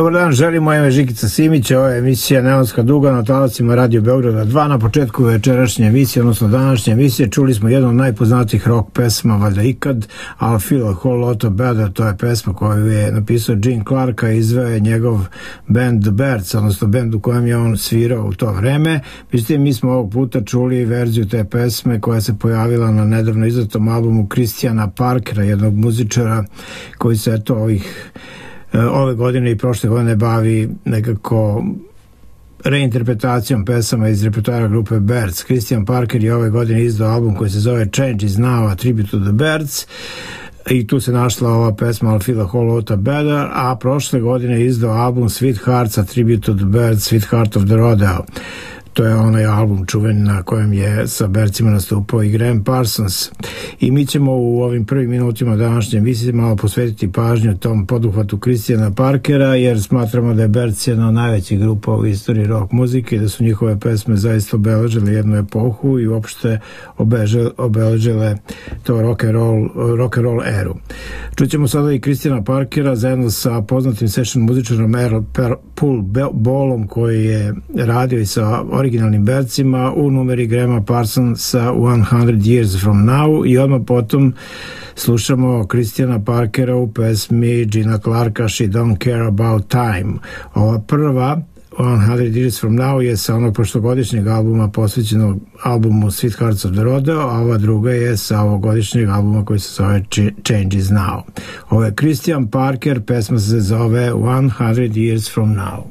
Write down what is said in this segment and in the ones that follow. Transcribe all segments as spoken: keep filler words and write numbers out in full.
Dobar dan, želim, moje ime Žikica Simić, ovo je emisija Neonska duga na talasima Radio Beograda dva. Na početku večerašnje emisije, odnosno današnje emisije, čuli smo jednu od najpoznatijih rock pesma valjda ikad, I'll Feel a Whole Lot Better. To je pesma koju je napisao Gene Clark, a izveo je njegov band The Byrds, odnosno band u kojem je on svirao u to vreme. Međutim, mi smo ovog puta čuli verziju te pesme koja se pojavila na nedavno izdatom albumu Christiana Parkera, jednog muzičara koji se eto ovih ove godine i prošle godine bavi nekako reinterpretacijom pesama iz repertoara grupe Byrds. Christian Parker je ove godine izdao album koji se zove Change is Now, a tribute to the Byrds, i tu se našla ova pesma I'll Feel a Whole Lot Better, a prošle godine je izdao album Sweethearts, a tribute to the Byrds, Sweetheart of the Rodeo. To je onaj album čuven na kojem je sa Byrdsima nastupao i Graham Parsons. I mi ćemo u ovim prvim minutima današnje emisije malo posvetiti pažnju tom poduhvatu Christiana Parkera, jer smatramo da je Byrds jedna od najvećih grupa u istoriji rock muzike i da su njihove pesme zaista obeležile jednu epohu i uopšte obeležile to rock and roll, rock and roll eru. Čućemo sada i Christiana Parkera zajedno sa poznatim session muzičarom Earl Paul Ballom, koji je radio i sa originalnim Byrdsima u numeri Grahama Parsonsa one hundred years from now, i odmah potom slušamo Christiana Parkera u pesmi Gena Clarka She Don't Care About Time. Ova prva one hundred years from now je sa onog prošlogodišnjeg albuma posvećenog albumu Sweethearts of the Rodeo, a ova druga je sa ovogodišnjeg albuma koji se zove Change is Now. Ovo je Christian Parker, pesma se zove one hundred years from now.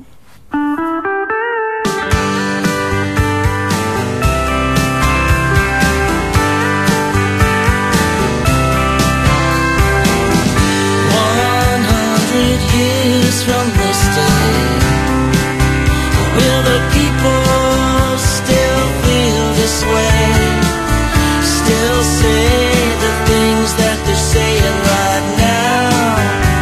From this day, will the people still feel this way? Still say the things that they're saying right now?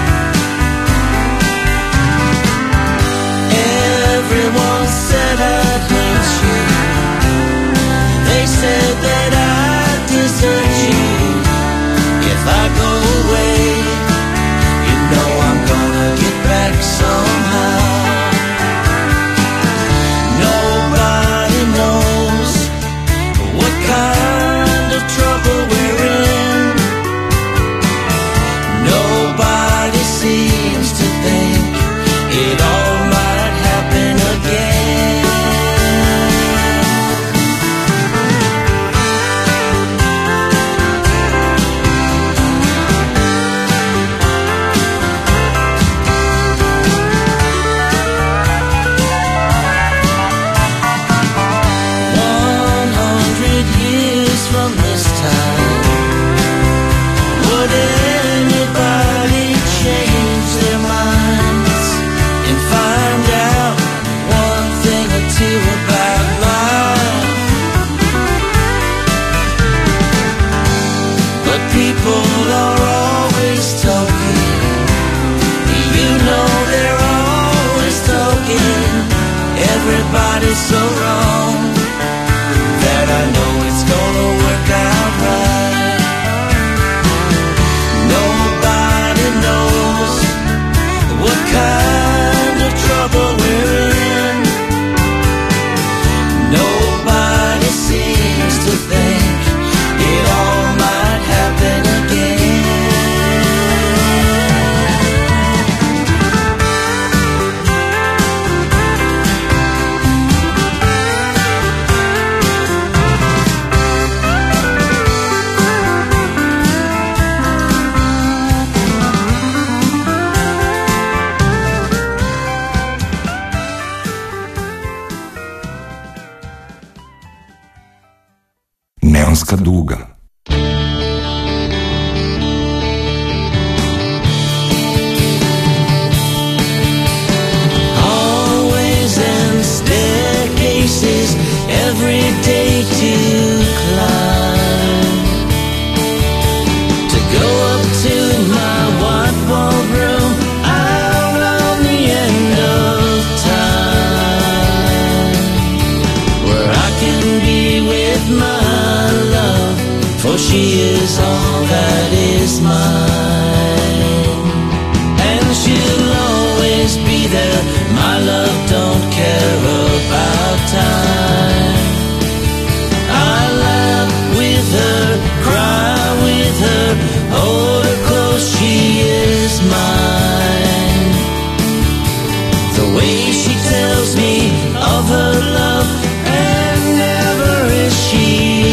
Everyone said I'd hurt you. They said that I'd desert you if I go away. You know I'm gonna get back somehow. Nobody knows what kind of trouble we're in. Nobody seems to think it all might happen again. From this time, would anybody change their minds and find out one thing or two about life? But people are always talking. You know they're always talking. Everybody's so wrong that I know it's gonna work out right. Nobody knows what kind of trouble we're in. Nobody seems to think it all might happen again. Neonska duga. Always in staircases, every day to climb, to go up to my white walled room out on the end of time, where I can be with my love love don't care about time. I laugh with her, cry with her, hold her close, she is mine. The way she tells me of her love, and never is she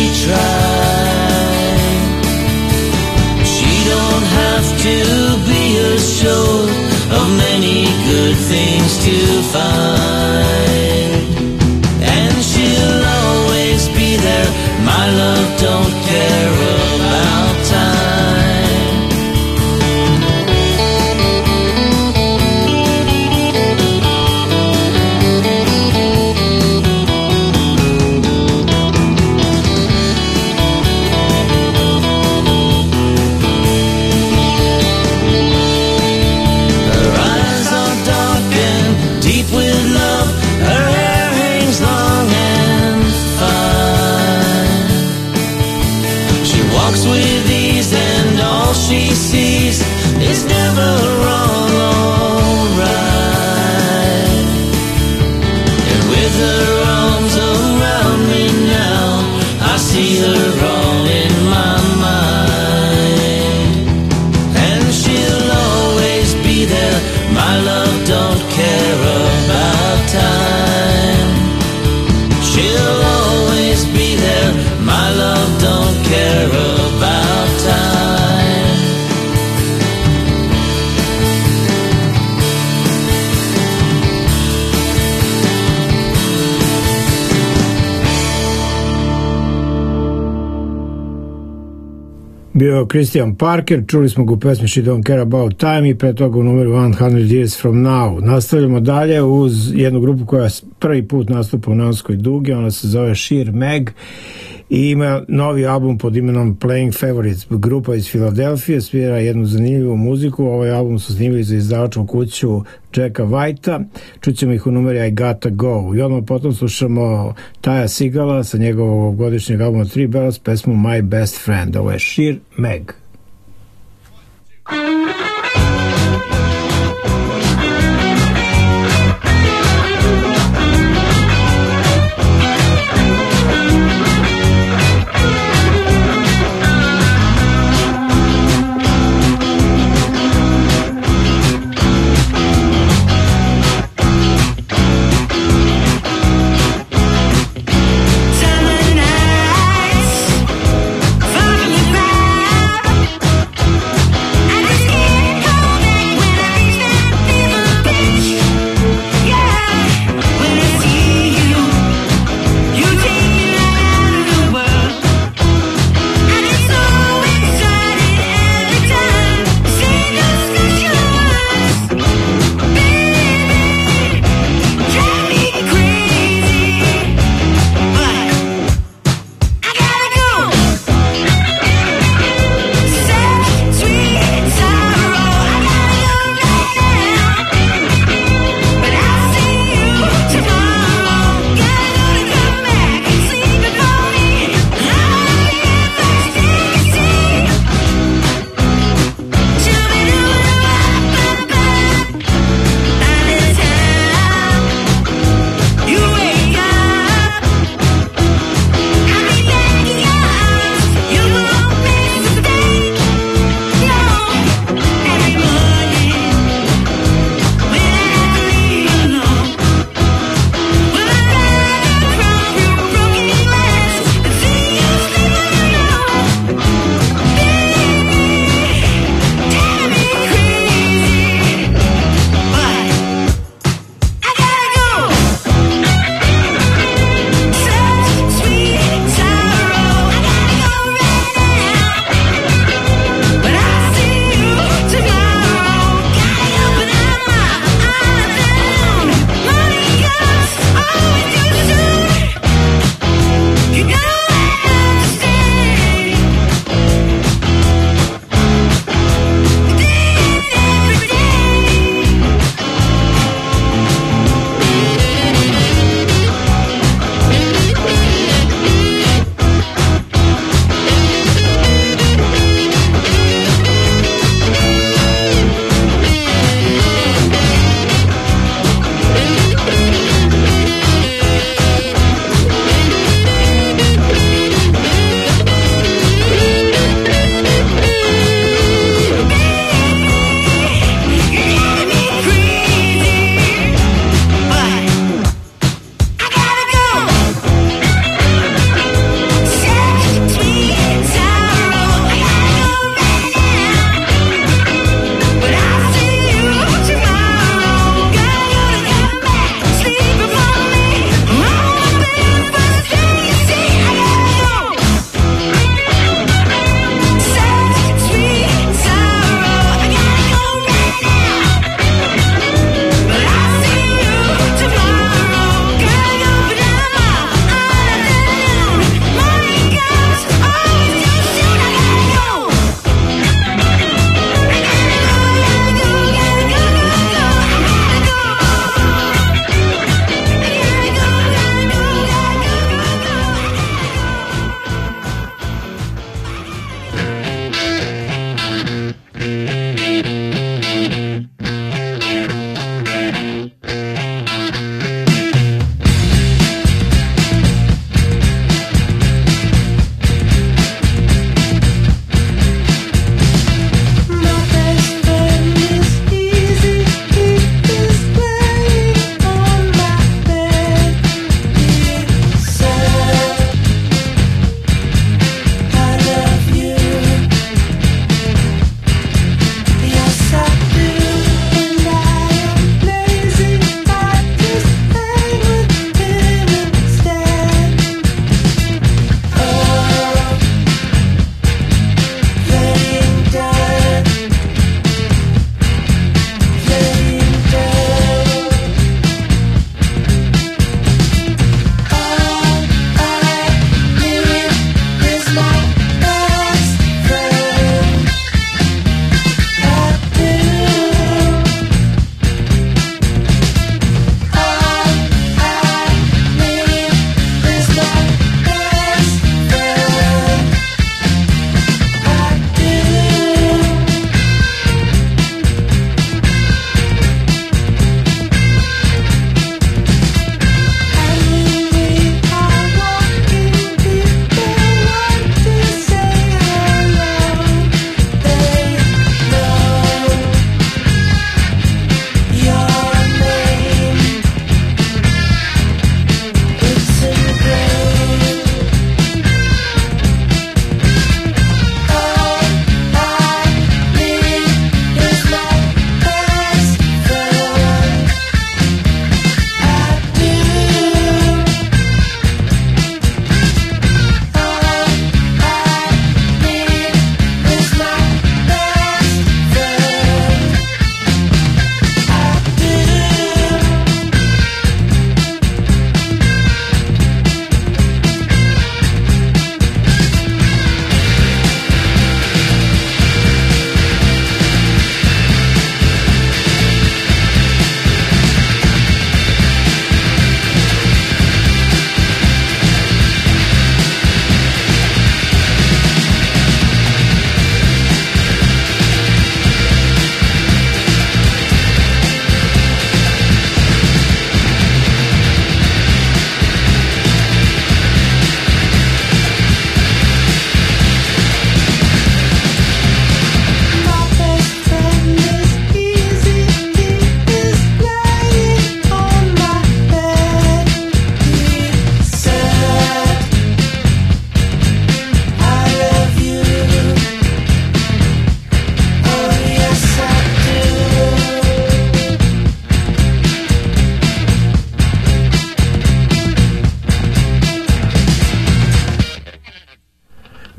tried. She don't have to be assured of many good things to find, and she'll always be there. My love don't care about time. Her eyes are dark and deep with love. Her hair hangs long and fine. She walks with ease and all she sees is never wrong or right. And with her arms around me now, I see her all in my mind. And she'll always be there. My love don't care about time. She'll always be there. My love don't care about time. Bio je Christian Parker, čuli smo ga u pesmi She Don't Care About Time i pre toga u numeru sto Years From Now. Nastavljamo dalje uz jednu grupu koja prvi put nastupa u Neonskoj dugi, ona se zove Sheer Meg i ima novi album pod imenom Playing Favorites. Grupa iz Filadelfije svira jednu zanimljivu muziku. Ovaj album su snimili za izdavačku kuću Jacka Whitea. Čućemo ih u numeri I Gotta Go. I odmah potom slušamo Taja Sigala sa njegovog godišnjeg albuma Three Bells, pesmu My Best Friend. Ovo je Sheer Meg. Summer nights, falling in love.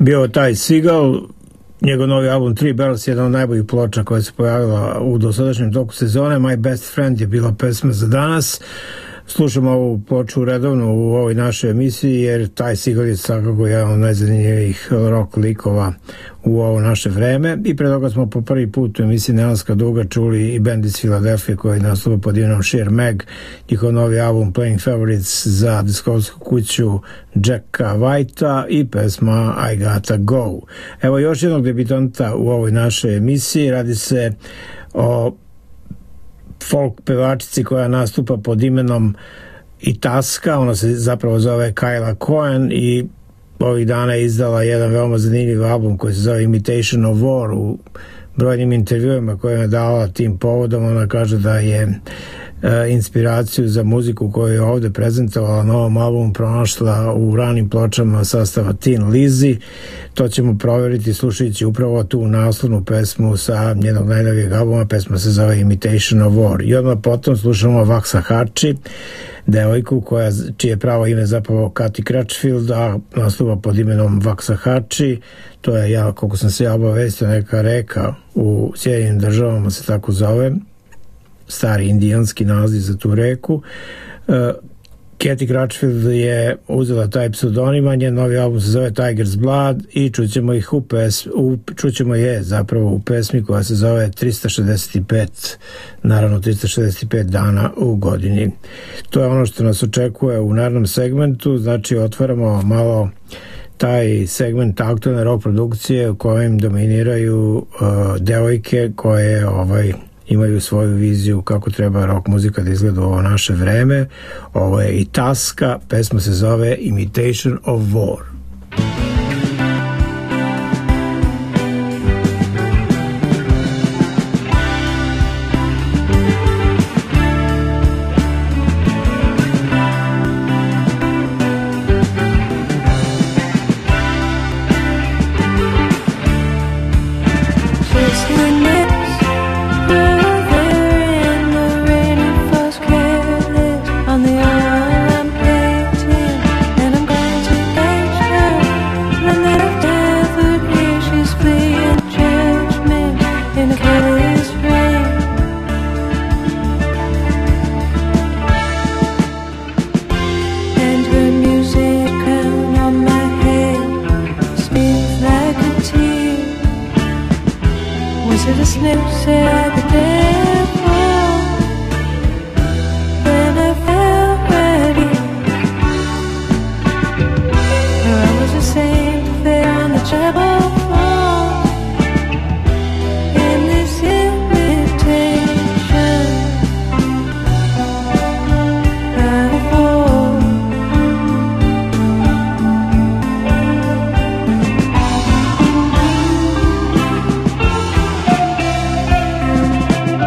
bio taj Seagull, njegov novi album Three Bells, jedna od najboljih ploča koja se pojavila u dosadašnjem toku sezone. My Best Friend je bila pesma za danas. Slušamo ovu ploču redovno u ovoj našoj emisiji, jer taj Seagull je svakako jedan od najzanimljivijih rock likova u ovo naše vreme. I pre toga smo po prvi put u emisiji Neonska duga čuli i band iz Filadelfije koji nastupa pod imenom Sheer Mag, njihov novi album Playing Favorites za diskografsku kuću Jacka Whitea i pesma I Gotta Go. Evo još jednog debitanta u ovoj našoj emisiji. Radi se o folk pevačici koja nastupa pod imenom Itasca. Ona se zapravo zove Kyla Cohen i ovih dana je izdala jedan veoma zanimljiv album koji se zove Imitation of War. U brojnim intervjuima koje je dala tim povodom ona kaže da je e, inspiraciju za muziku koju je ovde prezentovala na ovom albumu pronašla u ranim pločama sastava Tin Lizzy. To ćemo proveriti slušajući upravo tu naslovnu pesmu sa njenog najnovijeg albuma. Pesma se zove Imitation of War. I odmah potom slušamo Waxahachie, devojku koja, čije pravo ime zapravo Cathy Crutchfield, a nastupa pod imenom Waxahachie. To je, ja, koliko sam se ja obavestio, neka reka u Sjedinjenim državama se tako zove, stari indijanski naziv za tu reku. Uh, Cathy Crutchfield je uzela taj pseudonim, a njen novi album se zove Tiger's Blood i čućemo ih u pesmi, u, čućemo je zapravo u pesmi koja se zove trista šezdeset pet, naravno trista šezdeset pet dana u godini. To je ono što nas očekuje u narednom segmentu, znači otvaramo malo taj segment aktualne rock produkcije u kojem dominiraju uh, devojke koje ovaj imaju svoju viziju kako treba rock muzika da izgleda u ovo naše vreme. Ovo je Itasca, pesma se zove Imitation of War. Thank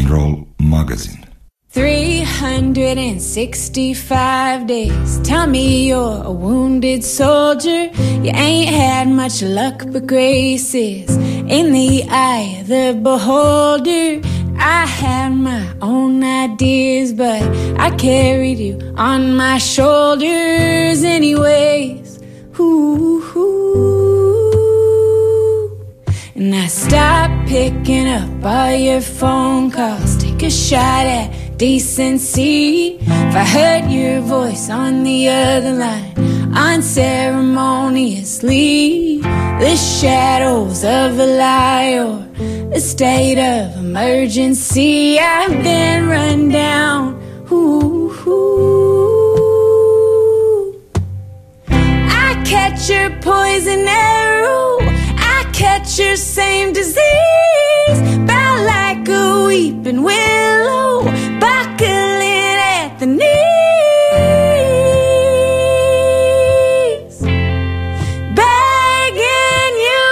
and Roll magazin. three hundred sixty-five days. Tell me you're a wounded soldier. You ain't had much luck but graces in the eye of the beholder. I had my own ideas, but I carried you on my shoulders anyways. Ooh, ooh. And I stopped picking up all your phone calls. Take a shot at decency. If I heard your voice on the other line unceremoniously, the shadows of a lie or a state of emergency, I've been run down. Ooh, ooh. I catch your poison arrow, I catch your same disease, bow like a weeping willow, buckling at the knees, begging you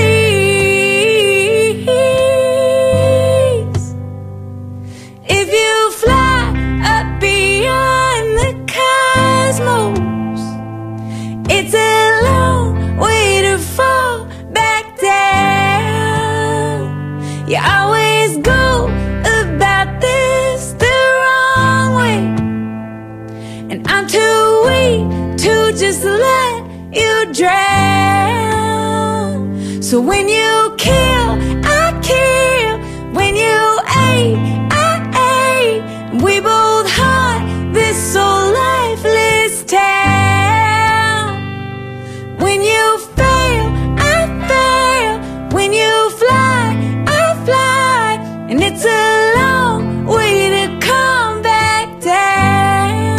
please. If you fly up beyond the cosmos, it's a long way to fall back down. You always go about this the wrong way, and I'm too weak to just let you drown. So when you kill, I kill. When you ate, I ate. We both haunt this so lifeless town. When you fail, I fail. When you fly, I fly. And it's a long way to come back down.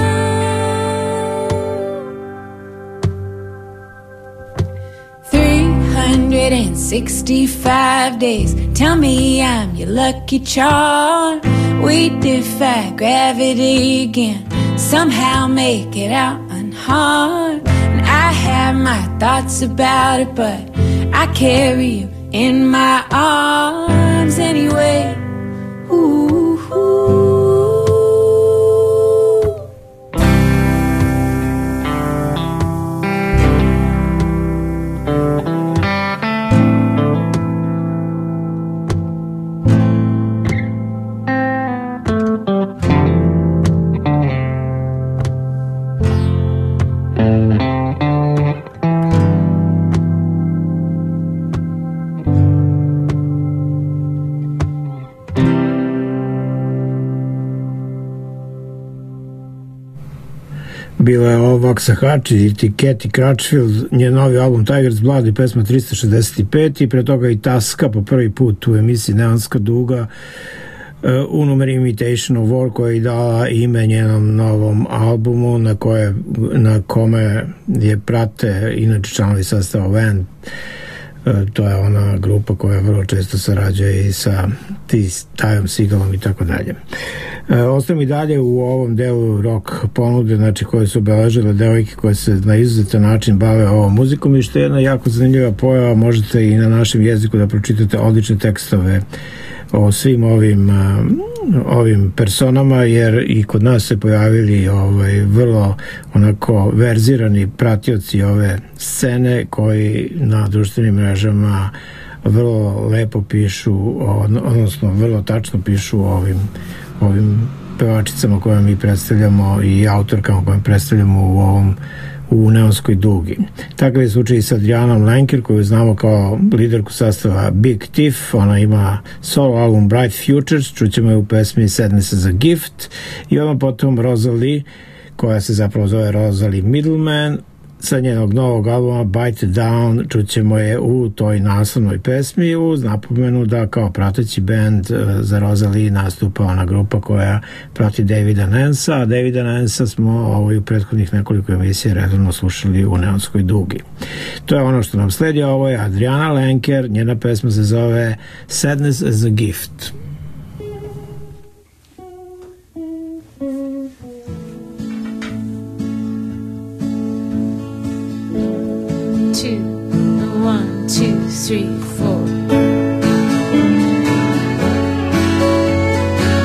three hundred sixty-five days. Tell me I'm your lucky charm. We defy gravity again, somehow make it out unharmed. And I have my thoughts about it, but I carry you in my arms anyway. Ooh, ooh. Bila je ovo Waxahachie i Kathy Crutchfield, njen novi album Tiger's Blood i pesma tristo šezdeset pet, i pre toga i Taska po prvi put u emisiji Neonska duga u numeri Imitation of War, koja je dala ime njenom novom albumu na, koje, na kome je prate inače članovi sastava Van. To je ona grupa koja vrlo često sarađuje i sa Tyom Segalom i tako dalje. Ostajem i dalje u ovom delu rock ponude, znači koje su obeležile devojke koje se na izuzetan način bave ovom muzikom, i što je jedna jako zanimljiva pojava. Možete i na našem jeziku da pročitate odlične tekstove o svim ovim ovim personama, jer i kod nas se pojavili ovaj, vrlo onako verzirani pratioci ove scene koji na društvenim mrežama vrlo lepo pišu, odnosno vrlo tačno pišu o ovim, ovim pevačicama koje mi predstavljamo i autorkama koje predstavljamo u ovom u Neonskoj dugi. Takav je slučaj i sa Adrianom Lenker, koju znamo kao liderku sastava Big Thief. Ona ima solo album Bright Futures, čućemo je u pesmi Sadness as a Gift, i odmah potom Rosalie, koja se zapravo zove Rosalie Middleman, sa njenog novog albuma Bite Down, čućemo je u toj naslovnoj pesmi, uz napomenu da kao prateći band za Rosalie nastupa ona grupa koja prati Davida Nansa, a Davida Nansa smo ovaj, u prethodnih nekoliko emisija redovno slušali u Neonskoj dugi. To je ono što nam sledi. Ovo je Adriana Lenker, njena pesma se zove Sadness as a Gift. Two, one, two, three, four.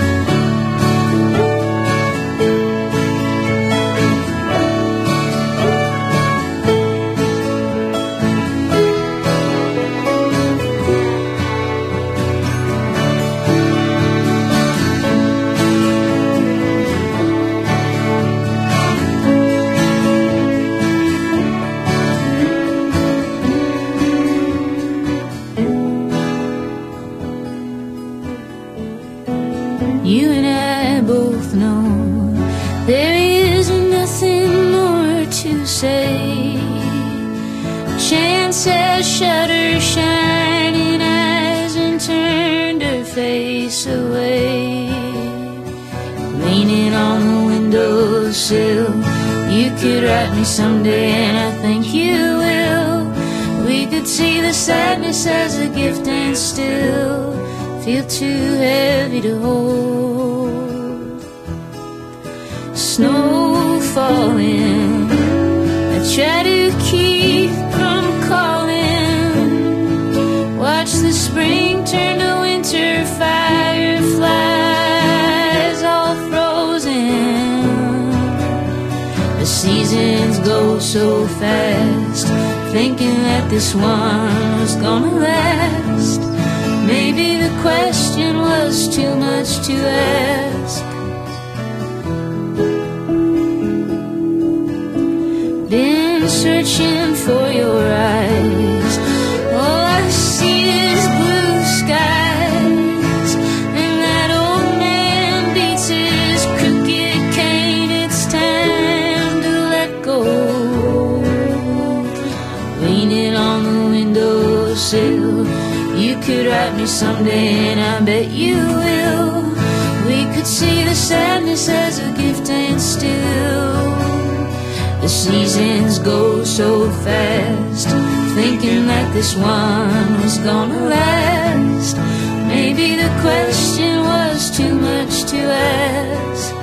You and I both know there is nothing more to say. Chance has shut her shining eyes and turned her face away. Leaning on the windowsill, you could write me someday, and I think you will. We could see the sadness as a gift and still feel too heavy to hold. Snow falling, I try to keep from calling. Watch the spring turn to winter, fireflies all frozen. The seasons go so fast, thinking that this one was gonna last. Maybe the question was too much to ask. Been searching for your eyes, all I see is blue skies. And that old man beats his crooked cane, it's time to let go. Leaning on the windowsill, you could write me someday, and I bet you will. We could see the sadness as a gift and still the seasons go so fast, thinking that this one was gonna last. Maybe the question was too much to ask.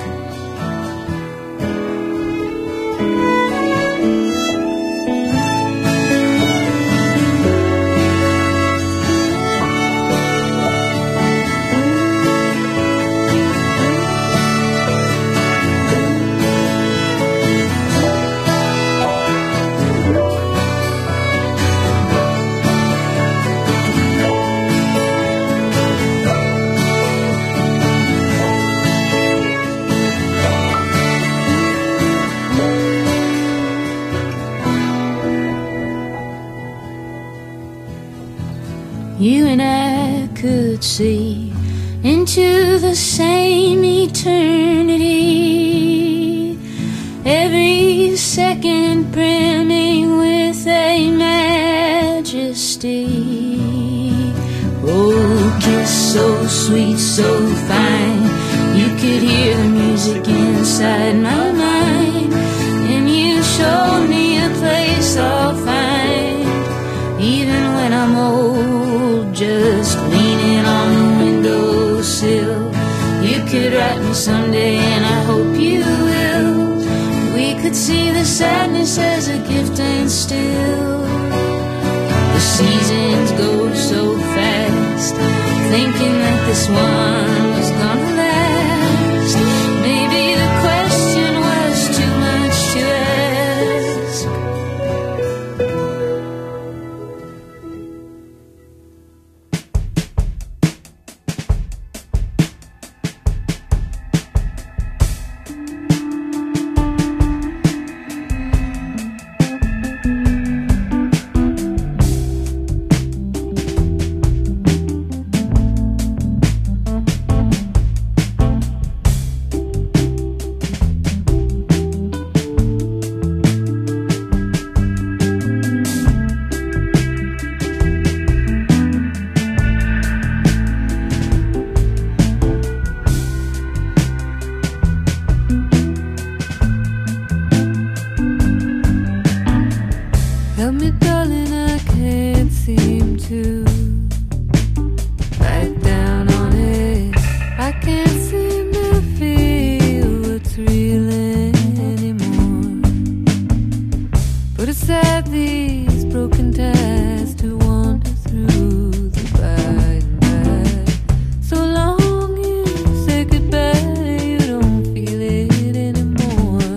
You and I could see into the same eternity, every second brimming with a majesty. Oh, kiss so sweet, so fine, you could hear the music inside my mind. And you showed me a place I'll find, even when I'm old, just leaning on the windowsill. You could write me someday, and I hope you will. We could see the sadness as a gift and still the seasons go so fast, thinking that this one was gonna last. Maybe the question was too much to ask. Tell me, darling, I can't seem to write down on it. I can't seem to feel what's real anymore. But it's sad these broken ties to wander through the by and by. So long you say goodbye, you don't feel it anymore.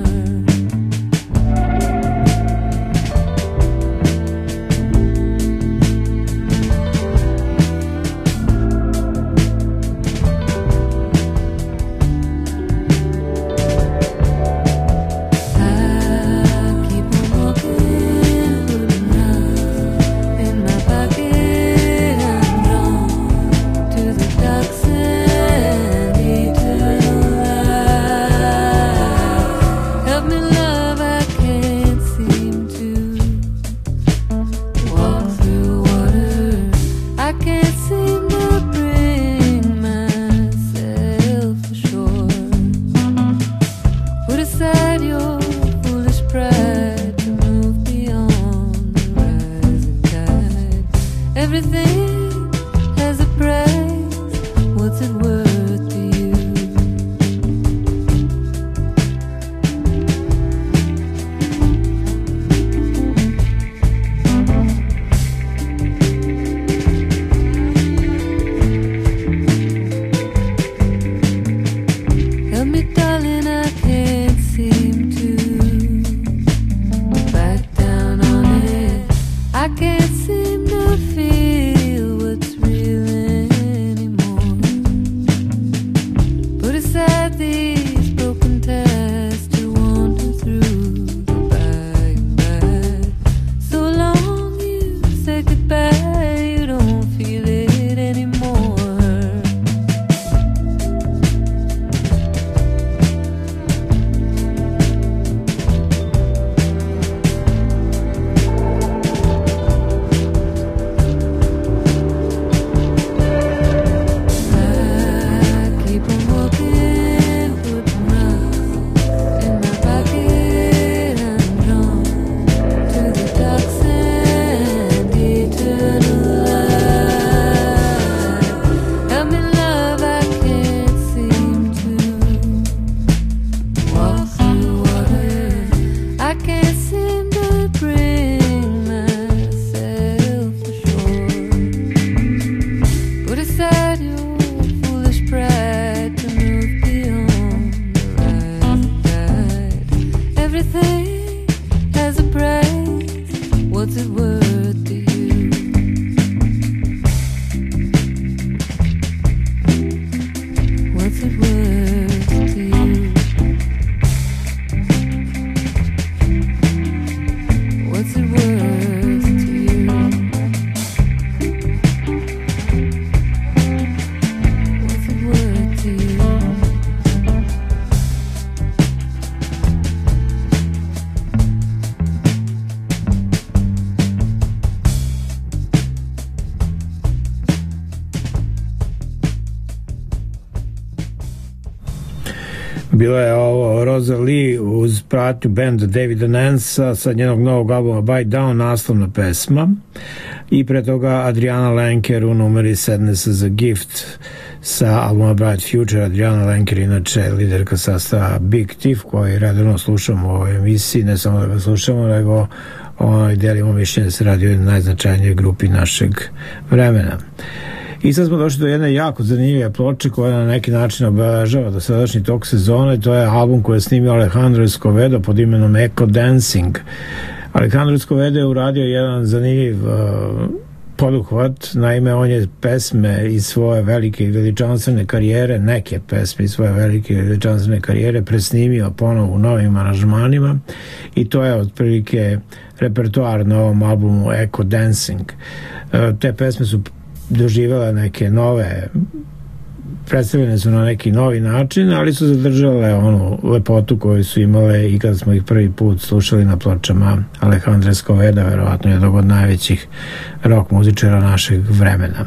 Bila je ovo Rosalie uz pratnju benda Davida Nansa sa njenog novog albuma Bite Down, naslovna pesma, i pre toga Adriana Lenker u numeri Sadness as a Gift sa albuma Bright Future. Adriana Lenker inače liderka sastava Big Thief, koji redovno slušamo u ovoj emisiji, ne samo da ga slušamo, nego onaj delimo mišljenje da se radi o jednoj najznačajnijoj grupi našeg vremena. I sad smo došli do jedne jako zanimljive ploče koja na neki način obeležava dosadašnji tok sezone. To je album koji je snimio Alejandro Escovedo pod imenom Echo Dancing. Alejandro Escovedo je uradio jedan zanimljiv uh, poduhvat. Naime, on je pesme iz svoje velike i veličanstvene karijere, neke pesme iz svoje velike i veličanstvene karijere presnimio ponovo u novim aranžmanima, i to je otprilike repertoar na ovom albumu Echo Dancing. Uh, te pesme su doživjela neke nove, predstavljene su na neki novi način, ali su zadržale onu lepotu koju su imale i kada smo ih prvi put slušali na pločama Alejandra Escoveda, verovatno jednog od najvećih rock muzičara našeg vremena.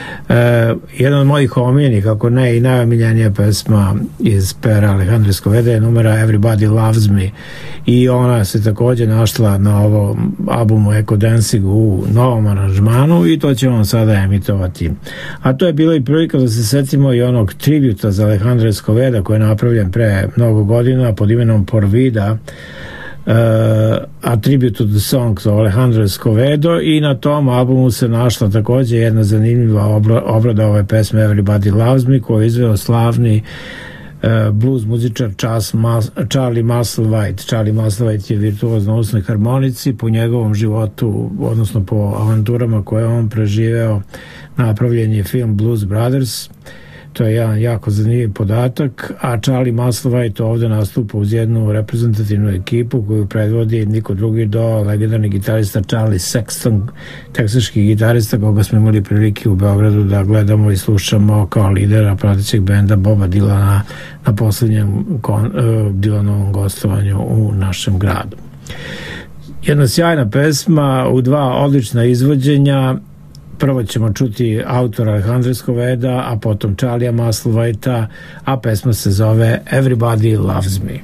E, jedan od mojih omiljenih, ako ne i najomiljenija pesma iz pera Alejandra Escoveda je numera Everybody Loves Me, i ona se također našla na ovom albumu Echo Dancing u novom aranžmanu, i to ćemo sada emitovati. A to je bila i prilika da se setimo i onog tributa za Alejandra Escoveda koji je napravljen pre mnogo godina pod imenom Por Vida, Uh, a tribute to the songs of Alejandro Escovedo, i na tom albumu se našla također jedna zanimljiva obrada ove pesme Everybody Loves Me, koju je izveo slavni uh, blues muzičar Charlie Musselwhite. Charlie Musselwhite je virtuoz na usnoj harmonici. Po njegovom životu, odnosno po avanturama koje on preživeo, napravljen je film Blues Brothers. To je jedan jako zanimljiv podatak, a Charlie Musselwhite ovdje nastupa uz jednu reprezentativnu ekipu koju predvodi niko drugi do legendarni gitarista Charlie Sexton, teksaški gitarista koga smo imali prilike u Beogradu da gledamo i slušamo kao lidera pratećeg benda Boba Dylana na poslednjem kon, uh, Dylanovom gostovanju u našem gradu. Jedna sjajna pesma u dva odlična izvođenja. Prvo ćemo čuti autora Alejandra Escoveda, a potom Charlie'a Musselwhita, a pesma se zove Everybody Loves Me.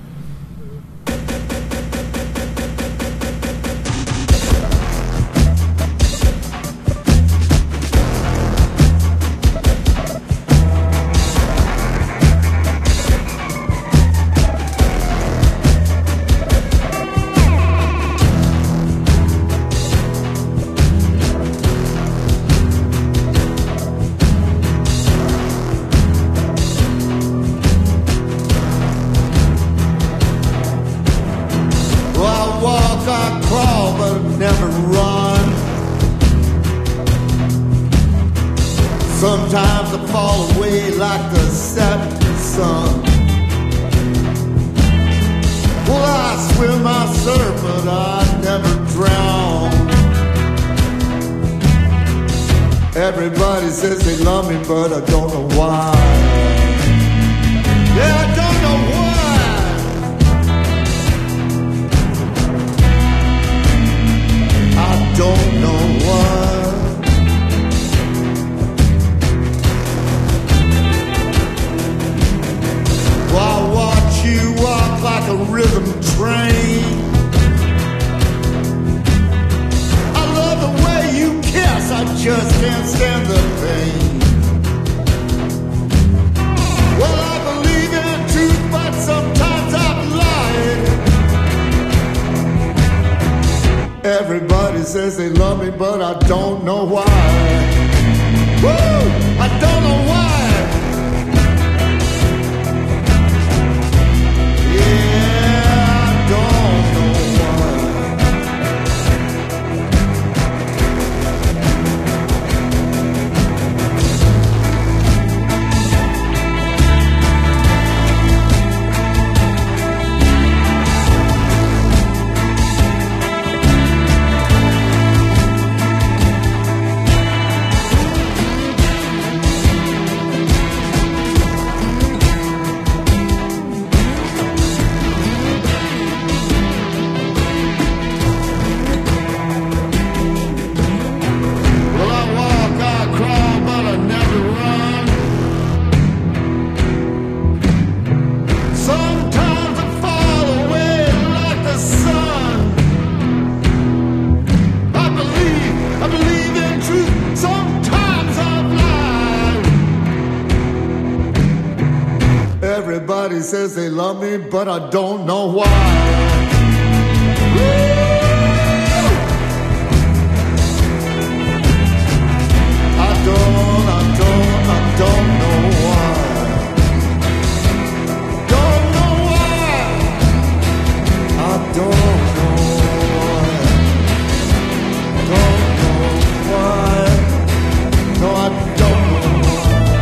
Everybody says they love me, but I don't know why. Yeah, I don't know why. I don't know why. Well, I watch you walk like a rhythm train. I love the way you kiss, I just can't stand the pain. Well, I believe in truth, but sometimes I'm lying. Everybody says they love me, but I don't know why. Woo! I don't know why. Yeah, I don't know why. Everybody says they love me, but I don't know why. Woo! I don't, I don't, I don't know why. Don't know why. I don't know why. Don't know why. No, I don't know why.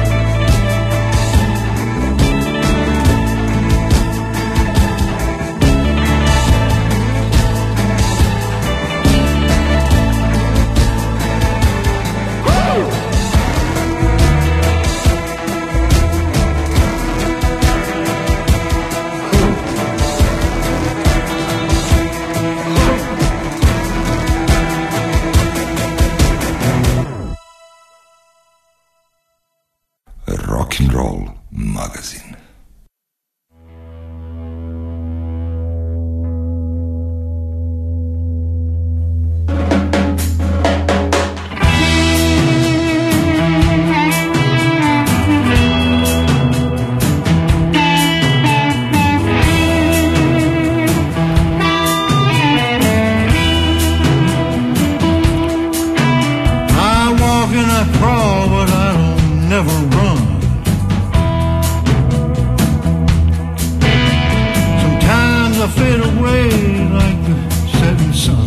Rock and Roll Magazine. I walk and I crawl, but I don't never run. Sometimes I fade away like the setting sun.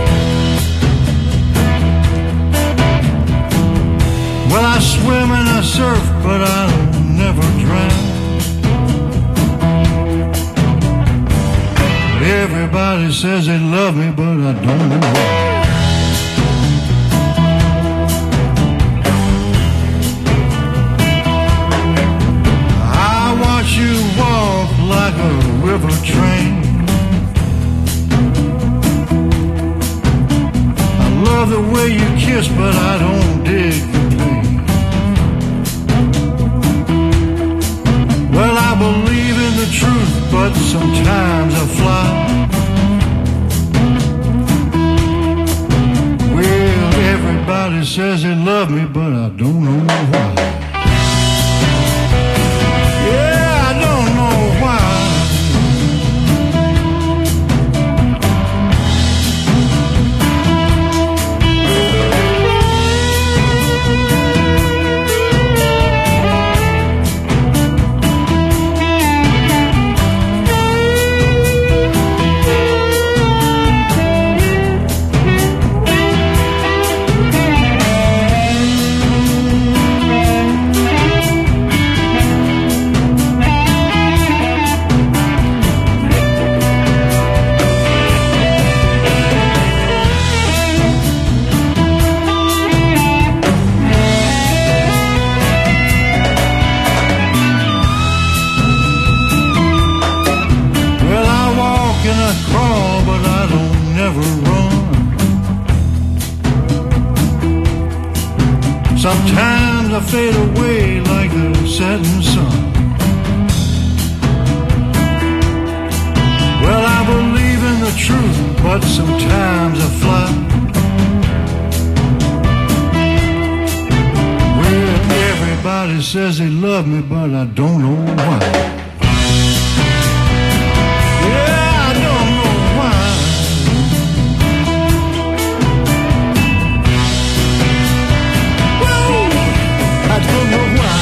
Well, I swim and I surf, but I don't never drown. Everybody says they love me, but I don't know why. You walk like a river train. I love the way you kiss, but I don't dig the pain. Well, I believe in the truth, but sometimes I fly. Well, everybody says they love me, but I don't know why. Sometimes I fade away like the setting sun. Well, I believe in the truth, but sometimes I fly. Well, everybody says they love me, but I don't know why. Yeah, I don't know why. I don't know why.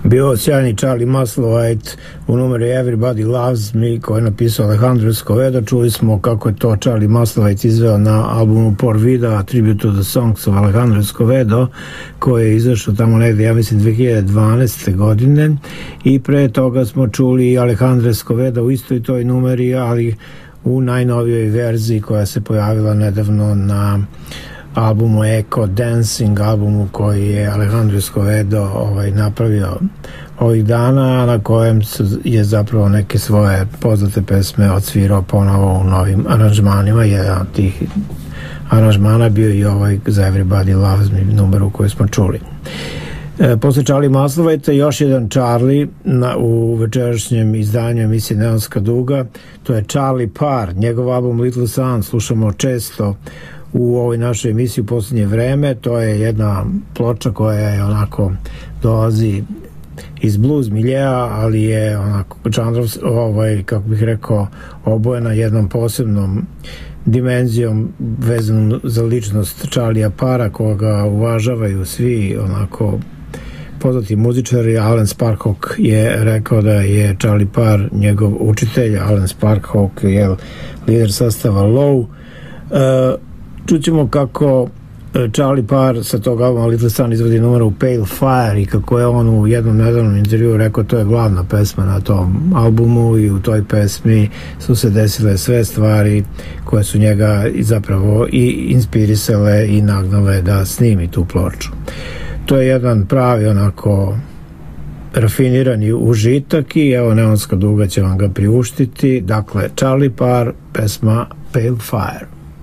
bio sjajni Charlie Musselwhite u numeri Everybody Loves Me koji je napisao Alejandro Escovedo. Čuli smo kako je to Charlie Musselwhite izveo na albumu Por Vida, Tribute to the Songs of Alejandro Escovedo, koji je izašao tamo negde, ja mislim, dve hiljade dvanaeste. godine, i pre toga smo čuli Alejandro Escovedo u istoj toj numeri, ali u najnovijoj verziji koja se pojavila nedavno na albumu Echo Dancing, albumu koji je Alejandro Escovedo ovaj, napravio ovih dana, na kojem je zapravo neke svoje poznate pesme odsvirao ponovo u novim aranžmanima. Jedan od tih aranžmana bio i ovaj za Everybody Loves Me numeru koju smo čuli. E, posle Charlie Musselwhite još jedan Charlie na, u večerašnjem izdanju emisije Neonska duga, to je Charlie Parr. Njegov album Little Sun slušamo često u ovoj našoj emisiji u posljednje vreme. To je jedna ploča koja je onako dolazi iz blues miljeja, ali je onako ovaj, kako bih rekao, obojena jednom posebnom dimenzijom vezanom za ličnost Charlie'a Parra, koga uvažavaju svi onako poznati muzičari. Alan Sparhawk je rekao da je Charlie Parr njegov učitelj. Alan Sparhawk je lider sastava Low. Uh, čućemo kako Charlie Parr sa tog albuma Little Sun izvodi numeru Pale Fire i kako je on u jednom nedavnom intervju rekao to je glavna pesma na tom albumu i u toj pesmi su se desile sve stvari koje su njega zapravo i inspirisale i nagnale da snimi tu ploču. To je jedan pravi onako rafinirani užitak i evo Neonska duga će vam ga priuštiti. Dakle, Charlie Parr, pesma Pale Fire.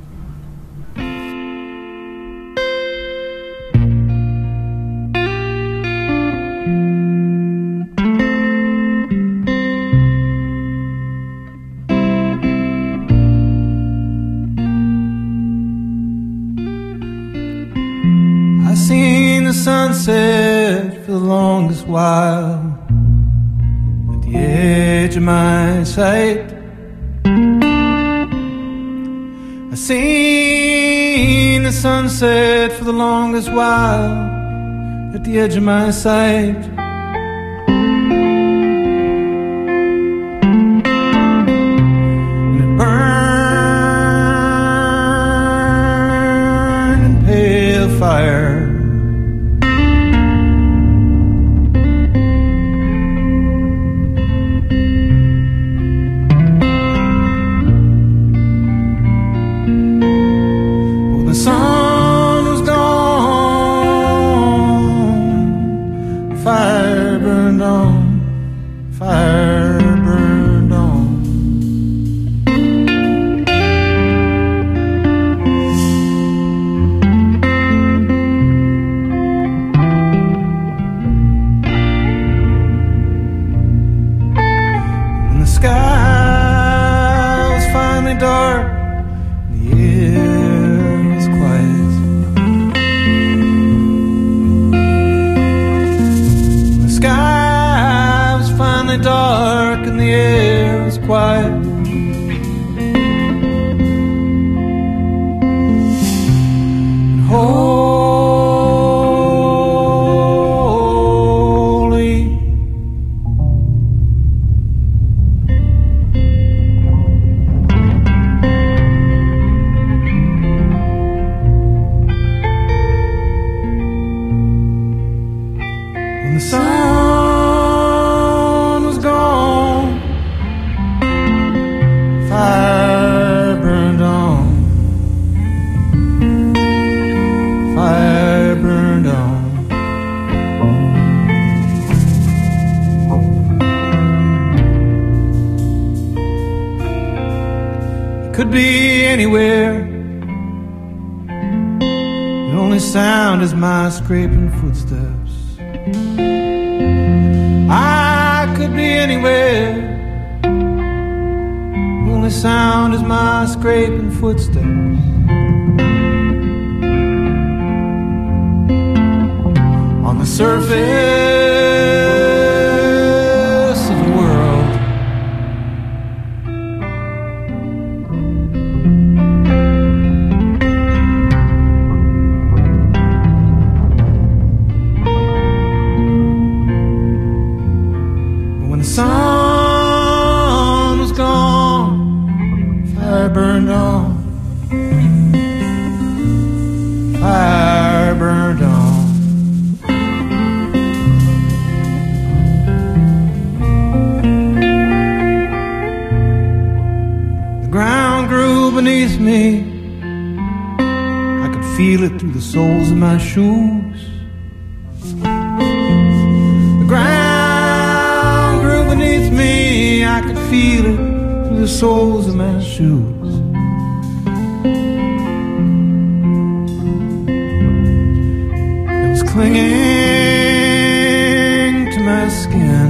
Sunset for the longest while at the edge of my sight. I seen the sunset for the longest while at the edge of my sight. And it burned in pale fire. Could be anywhere. The only sound is my scraping footsteps. I could be anywhere. The only sound is my scraping footsteps. On the surface of the world. burned on, fire burned on. The ground grew beneath me, I could feel it through the soles of my shoes. The ground grew beneath me, I could feel it through the soles of my shoes. It was clinging to my skin.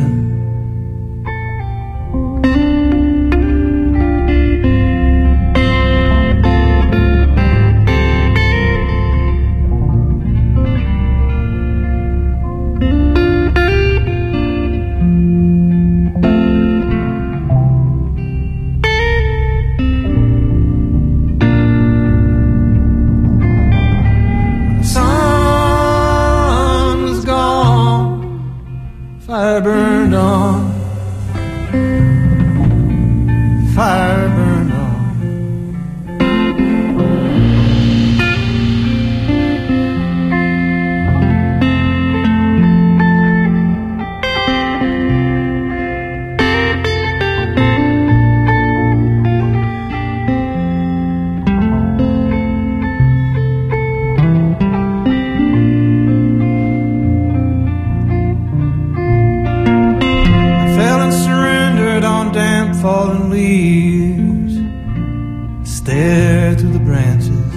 Fire burned on, fire burned on. Fallen leaves stare through the branches.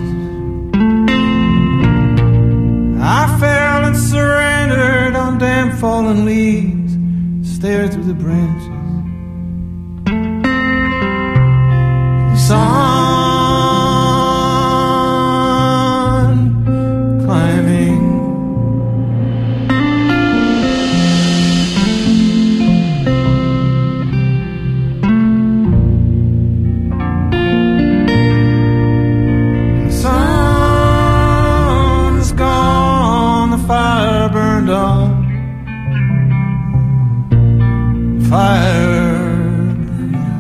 I fell and surrendered on damn fallen leaves, stare through the branches. The sun climbing, fire burned on, fire burned on.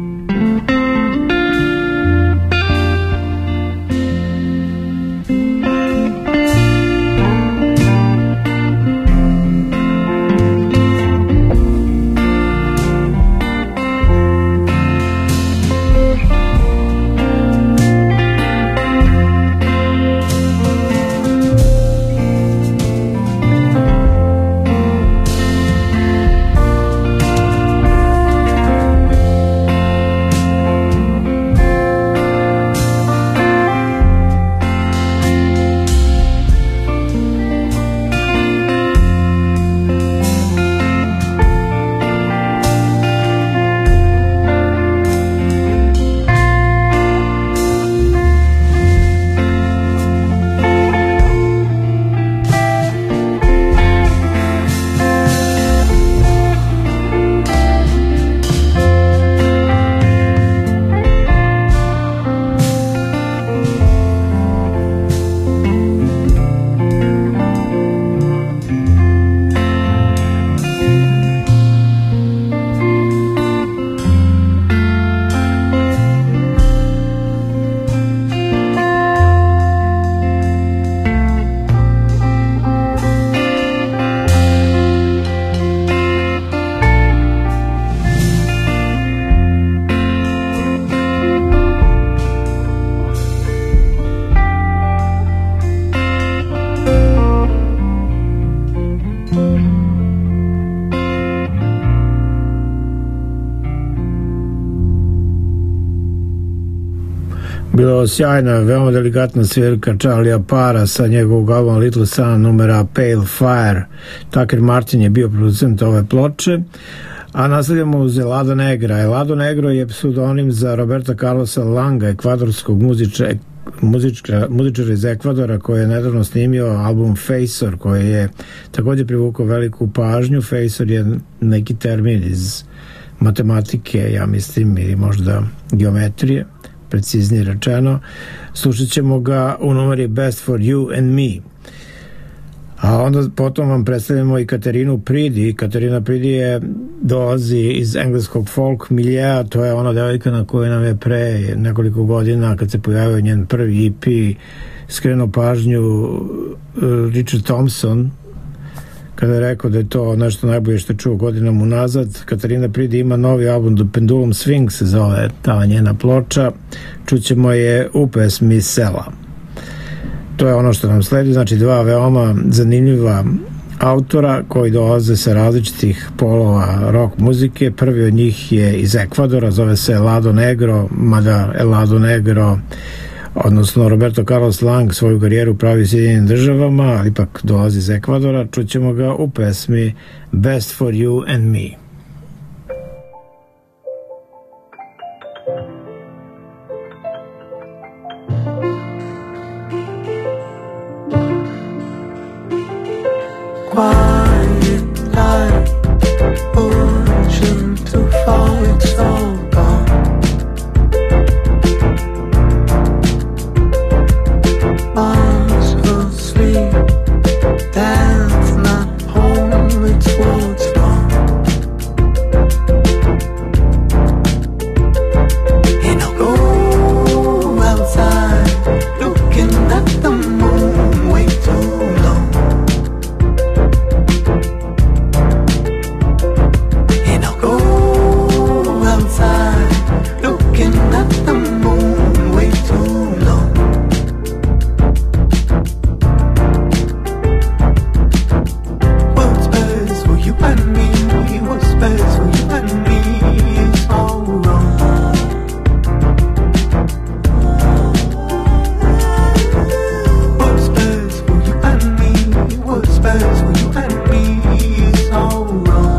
Bilo sjajna, veoma delikatna svirka Charlija Para sa njegovog albuma Little Sun numera Pale Fire. Tucker Martin je bio producent ove ploče. A nastavljamo uz Elado Negra. Elado Negro je pseudonim za Roberta Carlosa Langa, ekvadorskog muzičara, muzička, muzičara iz Ekvadora, koji je nedavno snimio album Facer, koji je također privukao veliku pažnju. Facer je neki termin iz matematike, ja mislim, ili možda geometrije, preciznije rečeno. Slušat ćemo ga u numeri Best for You and Me. A onda potom vam predstavljamo i Katarinu Pridi. Katarina Pridi je dolazi iz engleskog folk miljeja, to je ona devojka na koju nam je pre nekoliko godina, kad se pojavio njen prvi E P, skrenuo pažnju Richard Thompson, kada je rekao da je to nešto najbolje što je čuo godinama unazad. Katarina Pridi ima novi album The Pendulum Swing, se zove ta njena ploča. Čućemo je u pesmi Sela. To je ono što nam sledi, znači dva veoma zanimljiva autora koji dolaze sa različitih polova rock muzike. Prvi od njih je iz Ekvadora, zove se Lado Negro, mada Lado Negro, odnosno Roberto Carlos Lang, svoju karijeru pravi u Sjedinjenim državama, ali ipak dolazi iz Ekvadora. Čućemo ga u pesmi Best for You and Me. Quiet like ocean too far, it's all gone. Miles of sleep, that's not home, it's what's wrong. And I'll go outside, looking at the moon way too long. Looking at the moon way too long. What's best for you and me, what's best for you and me is all wrong. What's best for you and me, what's best for you and me is all wrong.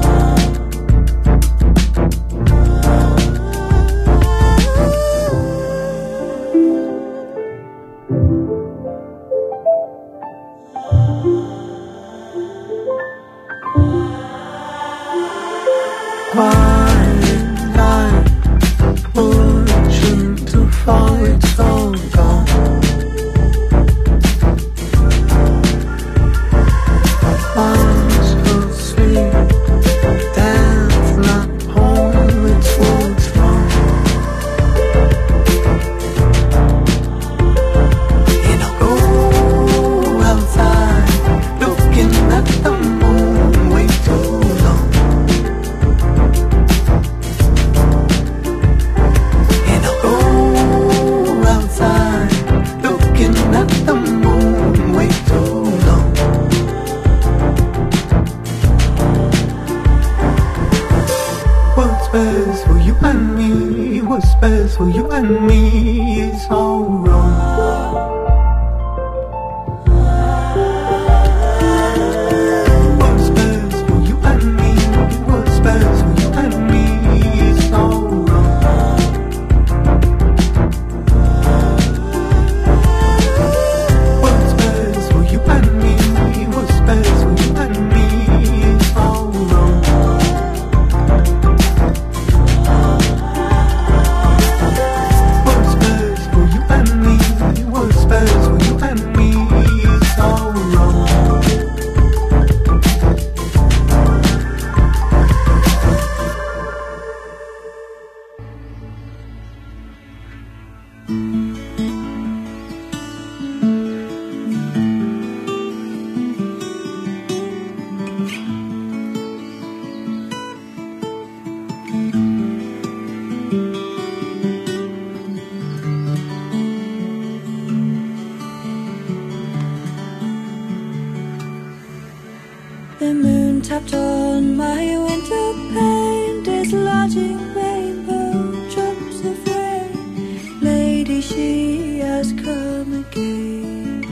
The moon tapped on my window pane, dislodging rainbow drops of rain. Lady, she has come again.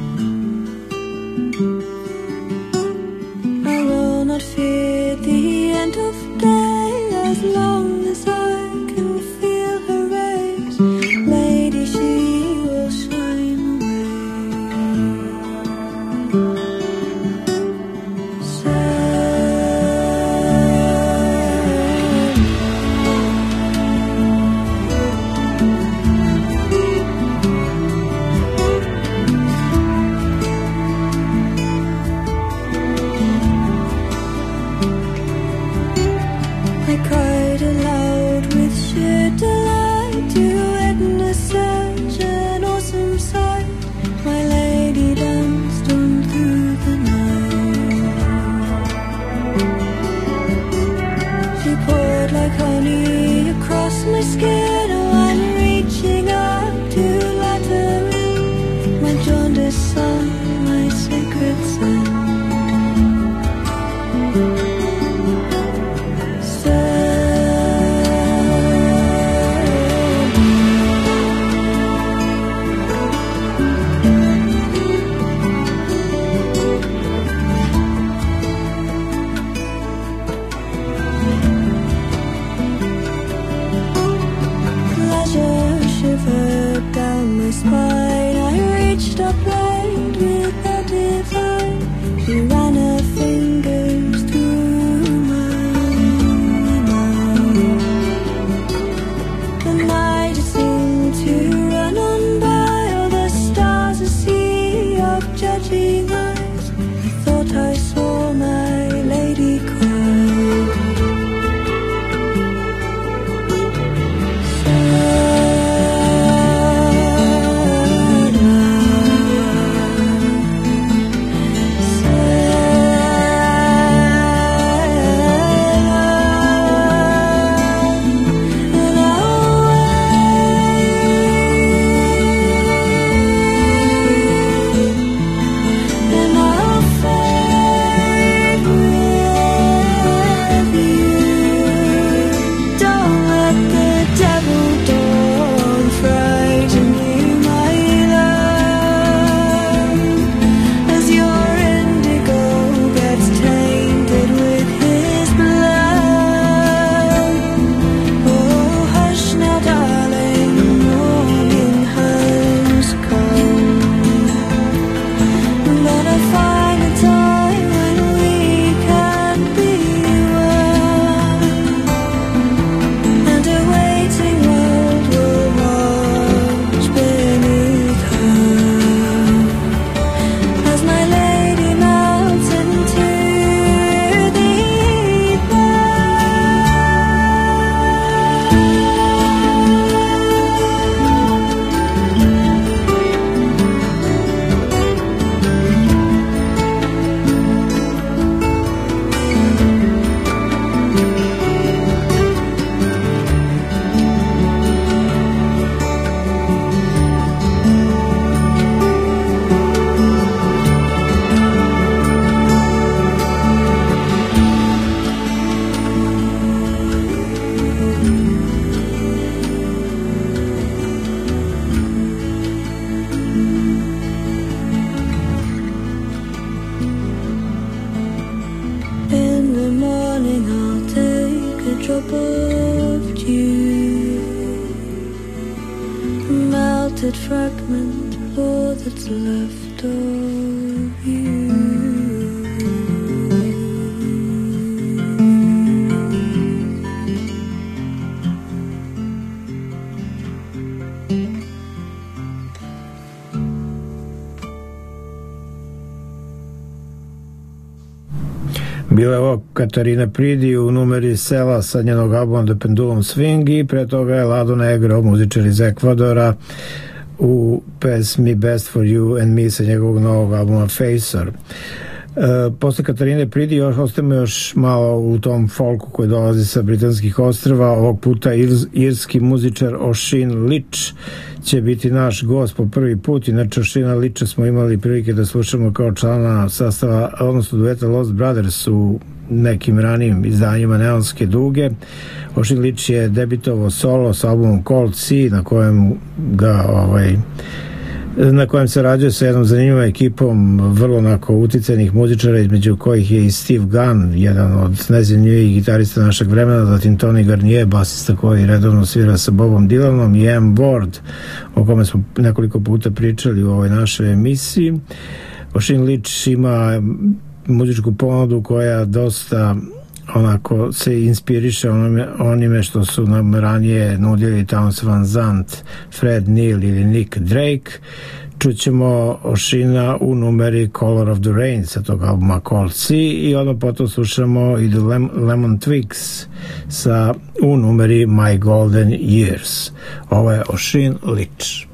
I will not fear the end of day as long as I can feel her rays. Lady, she will shine away. Sail drop of dew, a melted fragment, all that's left of you. Bila je ovo Katarina Pridi u numeri Sela sa njenog albuma The Pendulum Swing i pre toga je Lado Negro, muzičar iz Ekvadora, u pesmi Best for You and Me sa njegovog novog albuma Facer. E, posle Katarine Pridi još ostajemo još malo u tom folku koji dolazi sa britanskih ostrva. Ovog puta ir, irski muzičar Oisin Leach će biti naš gost po prvi put. Inače, Oisina Leacha smo imali prilike da slušamo kao člana sastava, odnosno dueta Lost Brothers u nekim ranijim izdanjima Neonske duge. Oisin Leach je debitovao solo s albumom Cold Sea, na kojem ga ovaj na kojem se rađuje sa jednom zanimljivom ekipom vrlo onako uticajnih muzičara, između kojih je i Steve Gunn, jedan od najzanimljivijih gitarista našeg vremena, zatim Tony Garnier, basista koji redovno svira sa Bobom Dylanom, i Ian Ward, o kome smo nekoliko puta pričali u ovoj našoj emisiji. Oisin Leach ima muzičku ponudu koja dosta onako se inspiriše onome, onime što su nam ranije nudili Townes Van Zandt, Fred Neil ili Nick Drake. Čućemo Oisina u numeri Color of the Rain sa tog albuma Cold Sea i onda potom slušamo i The Lemon Twigs sa u numeri My Golden Years. Ovo je Oisin Leach.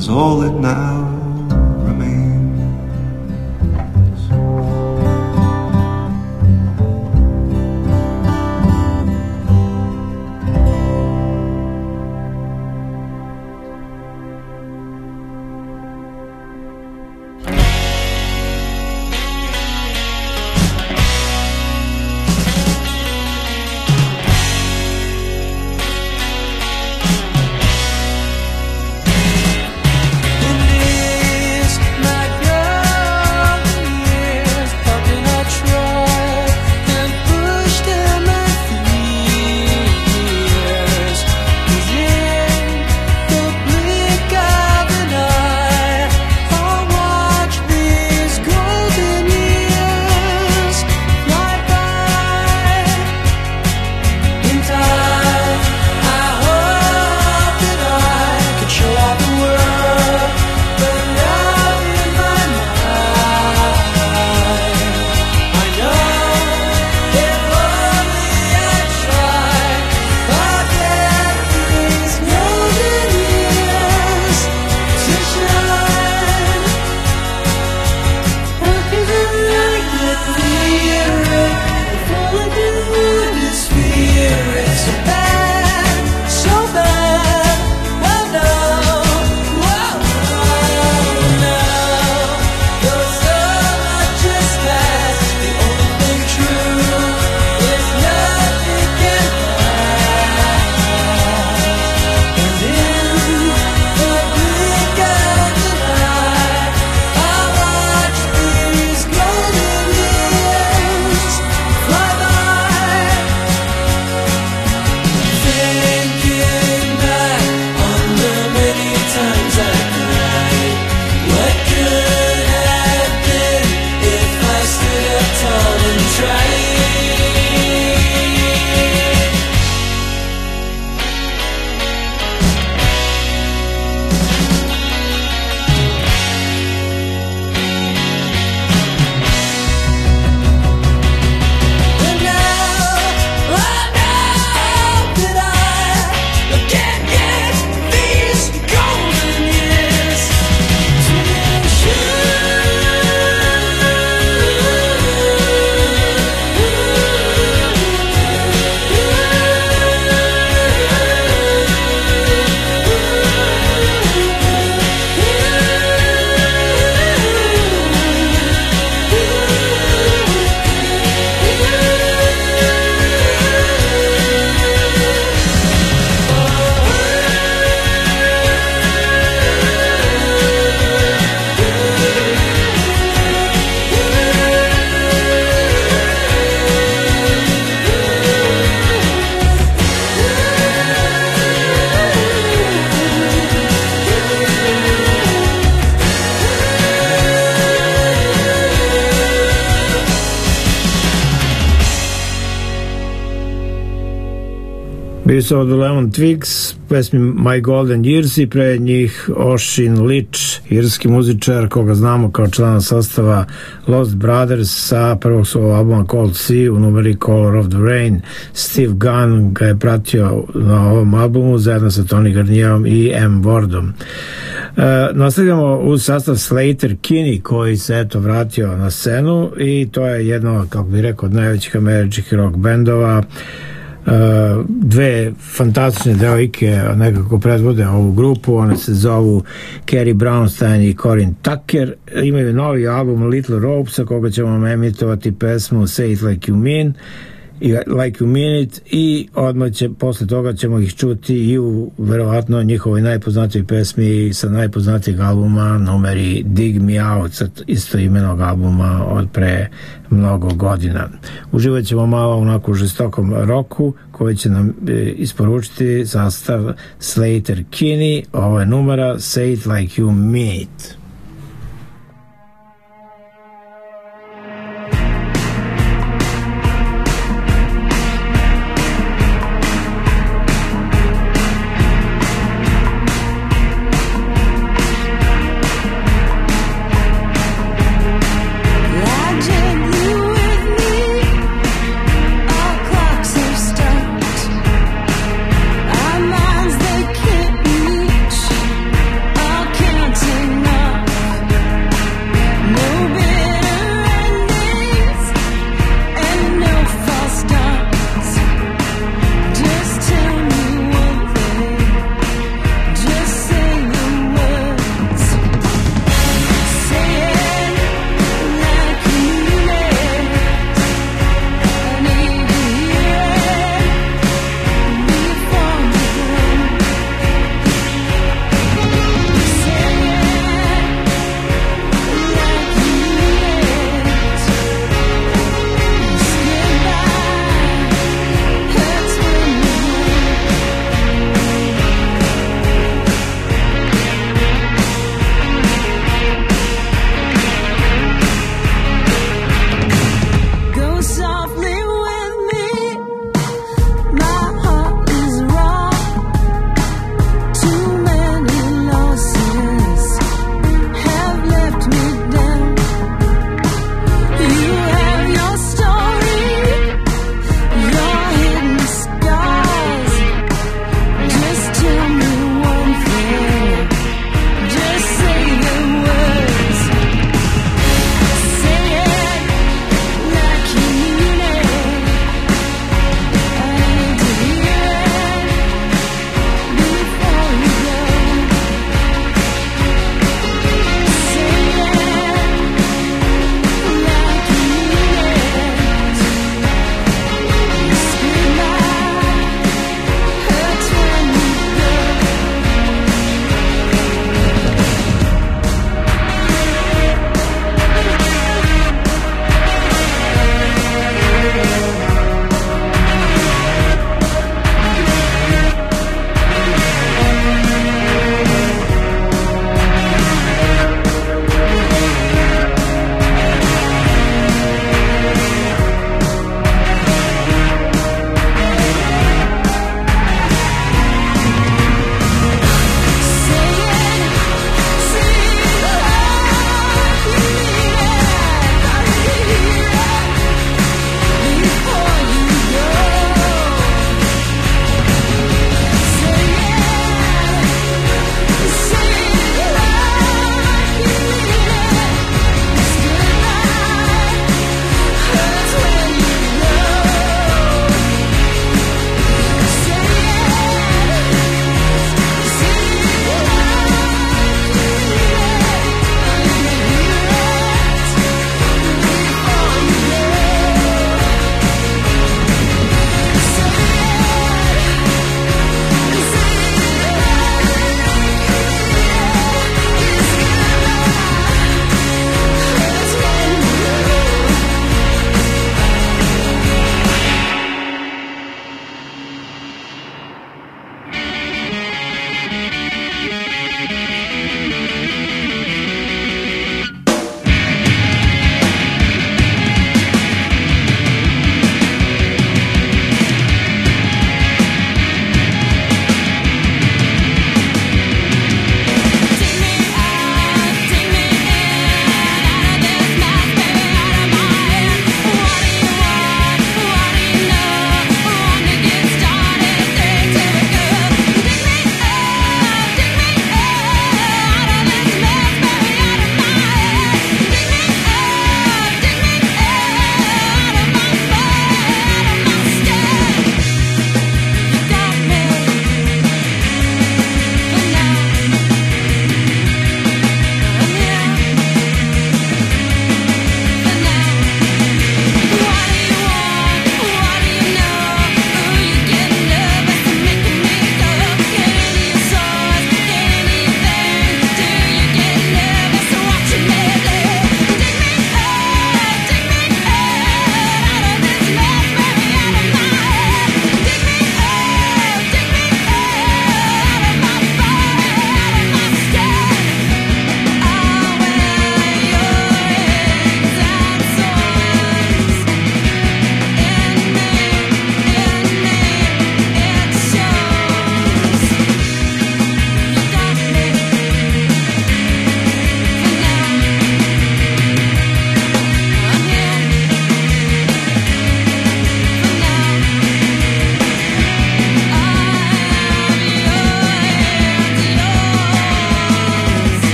is all that now remains. Bili su od Lemon Twigs, pesmi My Golden Years i pre njih Oisin Leach, irski muzičar koga znamo kao člana sastava Lost Brothers sa prvog svog albuma Cold Sea u numeri Color of the Rain. Steve Gunn ga je pratio na ovom albumu zajedno sa Tony Garnierom i M. Wardom. E, nastavljamo uz sastav Slater Kinney koji se eto vratio na scenu i to je jedno, kako bih rekao, od najvećih američkih rock bendova. Uh, dve fantastične devojke nekako predvode ovu grupu, one se zovu Carrie Brownstein i Corinne Tucker, imaju novi album Little Rope sa koga ćemo emitovati pesmu Say It Like You Mean i Like You Mean It i odmah će, posle toga ćemo ih čuti i u verovatno njihovoj najpoznatijoj pesmi sa najpoznatijeg albuma numeri Dig Me Out sa isto imenog albuma od pre mnogo godina. Uživat ćemo malo onako u žestokom roku koji će nam e, isporučiti sastav Slater Kinney. Ovo je numera Say It Like You Mean It. Our minds they can't reach. All can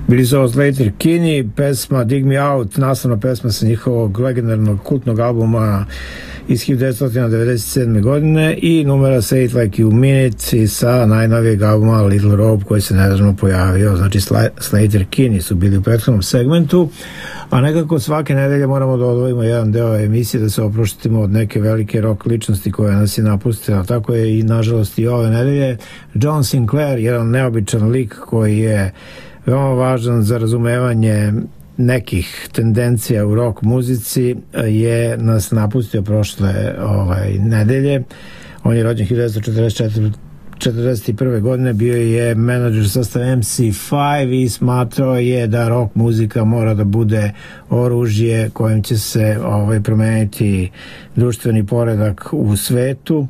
Bili su ovo Slater Kinney, pesma Dig Me Out, nastavna pesma sa njihovog legendarnog kultnog albuma iz hiljadu devetsto devedeset sedme. godine i numera Say It Like You Mean It i sa najnovijeg albuma Little Robe koji se nedavno pojavio. Znači Slater Kinney su bili u prethodnom segmentu, a nekako svake nedelje moramo da odvojimo jedan deo emisije da se oproštimo od neke velike rock ličnosti koja nas je napustila. Tako je i nažalost i ove nedelje John Sinclair, jedan neobičan lik koji je veoma važan za razumevanje nekih tendencija u rock muzici, je nas napustio prošle ovaj, nedelje. On je rođen hiljadu devetsto četrdeset prve. godine, bio je menadžer sastava em si pet i smatrao je da rock muzika mora da bude oružje kojim će se ovaj, promeniti društveni poredak u svetu.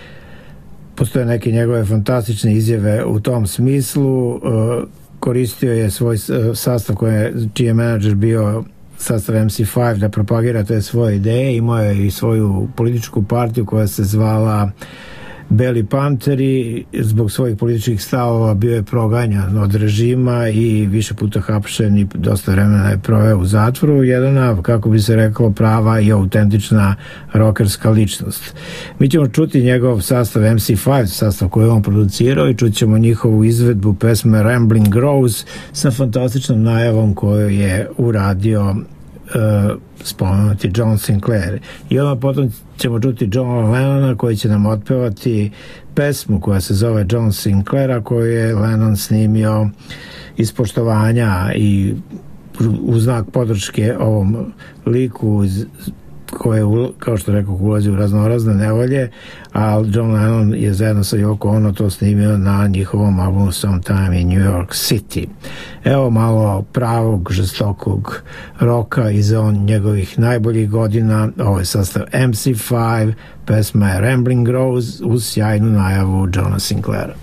Postoje neke njegove fantastične izjave u tom smislu. Koristio je svoj sastav koje, čiji je menadžer bio sastav em si pet da propagira te svoje ideje. Imao je i svoju političku partiju koja se zvala Beli Panteri. Zbog svojih političkih stavova bio je proganjan od režima i više puta hapšen i dosta vremena je proveo u zatvoru. Jedna, kako bi se reklo, prava i autentična rokerska ličnost. Mi ćemo čuti njegov sastav em si pet, sastav koji je on producirao, i čućemo njihovu izvedbu pesme Rambling Rose sa fantastičnom najavom koju je uradio Uh, spomenuti John Sinclair. I onda potom ćemo čuti Johna Lennona koji će nam otpevati pesmu koja se zove John Sinclaira, koju je Lennon snimio iz poštovanja i u znak podrške ovom liku koje, kao što rekao, ulazi u raznorazne nevolje, a John Lennon je zajedno sa Yoko Ono to snimio na njihovom albumu Sometime in New York City. Evo malo pravog, žestokog roka iz on njegovih najboljih godina. Ovo je sastav em si pet, pesma je Rambling Rose uz sjajnu najavu Johna Sinclaira.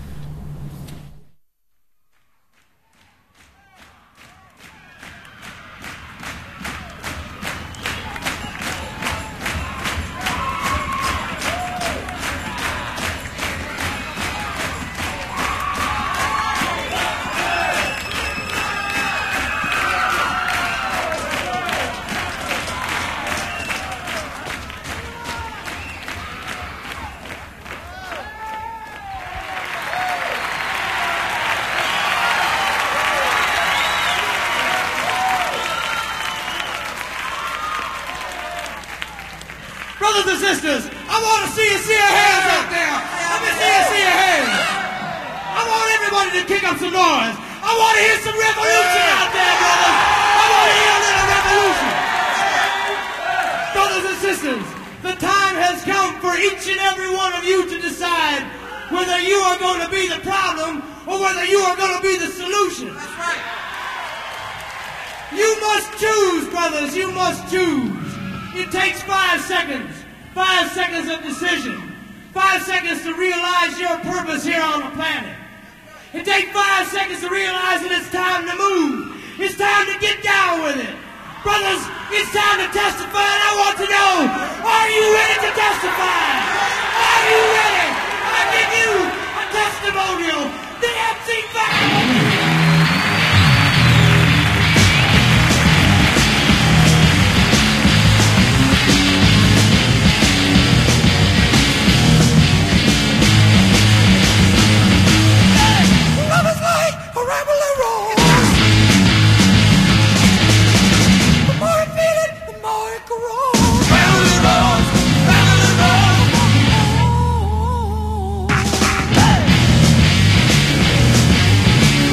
Hey!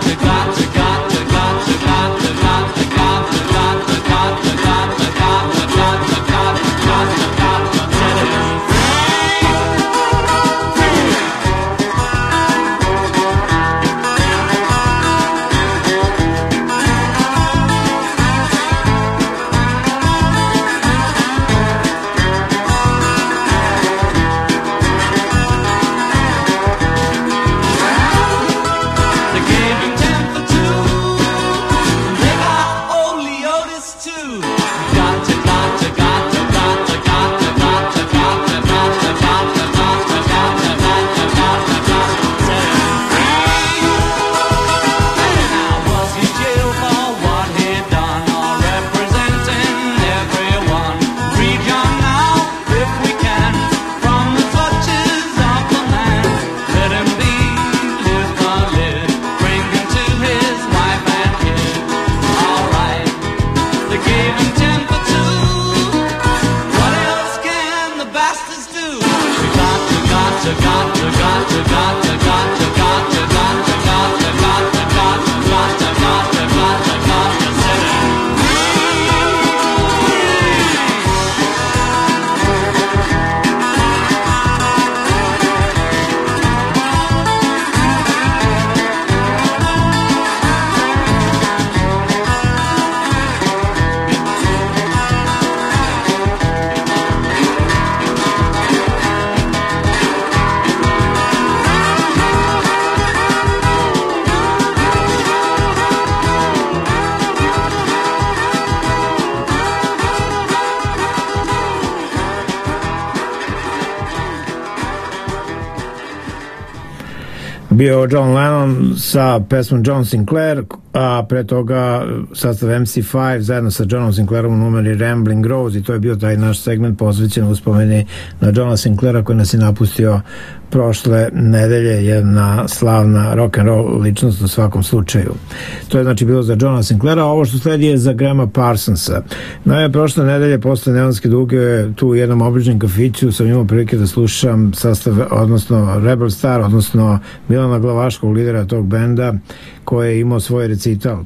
Bio John Lennon sa pesmom John Sinclair, a pre toga sastav M C pet zajedno sa Johnom Sinclairom u numeri Rambling Rose, i to je bio taj naš segment posvećen uspomeni na Johna Sinclaira koji nas je napustio prošle nedelje, jedna slavna rock and roll ličnost u svakom slučaju. To je znači bilo za Johna Sinclaira, a ovo što sledi je za Grahama Parsonsa. Naime, prošle nedelje posle Neonske duge tu u jednom obližnjem kafiću sam imao prilike da slušam sastav, odnosno Rebel Star, odnosno Milana Glavaškog, lidera tog benda, koji je imao svoj recital.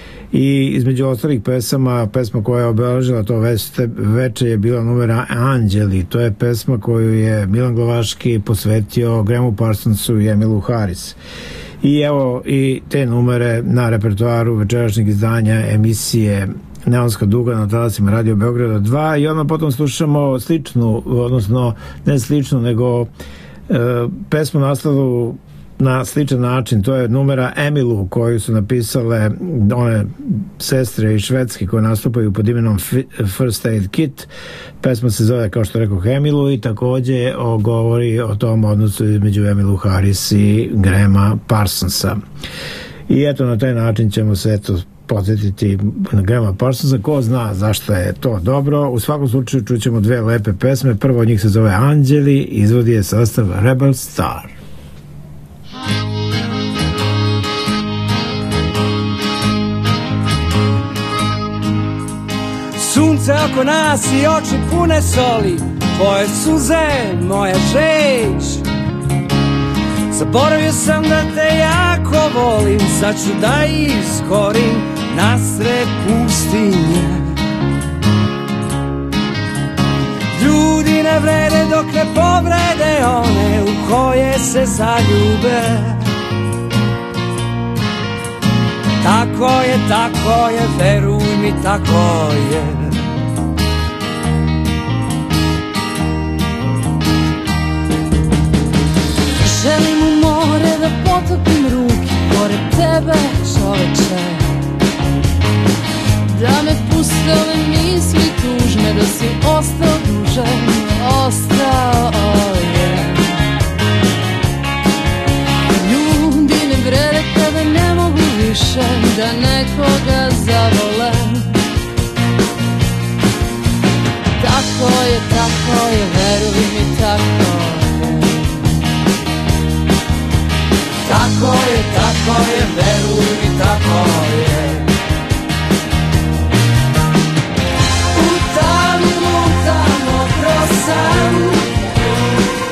I između ostalih pesama, pesma koja je obeležila to veče je bila numera Anđeli. To je pesma koju je Milan Glavaški posvetio Grahamu Parsonsu i Emilu Harris. I evo i te numere na repertoaru večerašnjeg izdanja emisije Neonska duga na talasima Radio Beograda dva, i onda potom slušamo sličnu, odnosno ne sličnu, nego e, pesmu naslovu na sličan način. To je numera Emilu koju su napisale one sestre iz Švedske koje nastupaju pod imenom First Aid Kit. Pesma se zove, kao što rekao, Emilu, i takođe govori o tom odnosu između Emilu Harris i Grahama Parsonsa. I eto, na taj način ćemo se eto podsjetiti na Grahama Parsonsa. Ko zna zašto je to dobro. U svakom slučaju čućemo dve lepe pesme. Prvo od njih se zove Anđeli, izvodi je sastav Rebel Star. Sunce oko nas i oči pune soli, tvoje suze, moja žeć. Zaboravio sam da te jako volim, sad ću da iskorim nasred pustinje. Ljudi ne vrede dok ne povrede one u koje se zaljube. Tako je, tako je, veruj mi, tako je. Želim u more da potopim ruke pored tebe, čoveče. Da me puste ove misli tužne, da si ostao duže, ostao je. Ljudi ne vrede kada ne mogu više da nekoga zavole. Tako je, tako je, veruj mi, tako je. Tako je, tako je, veruj mi, tako je. U tamu lutamo kroz san.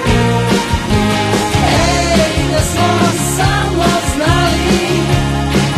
Ej, da smo samo znali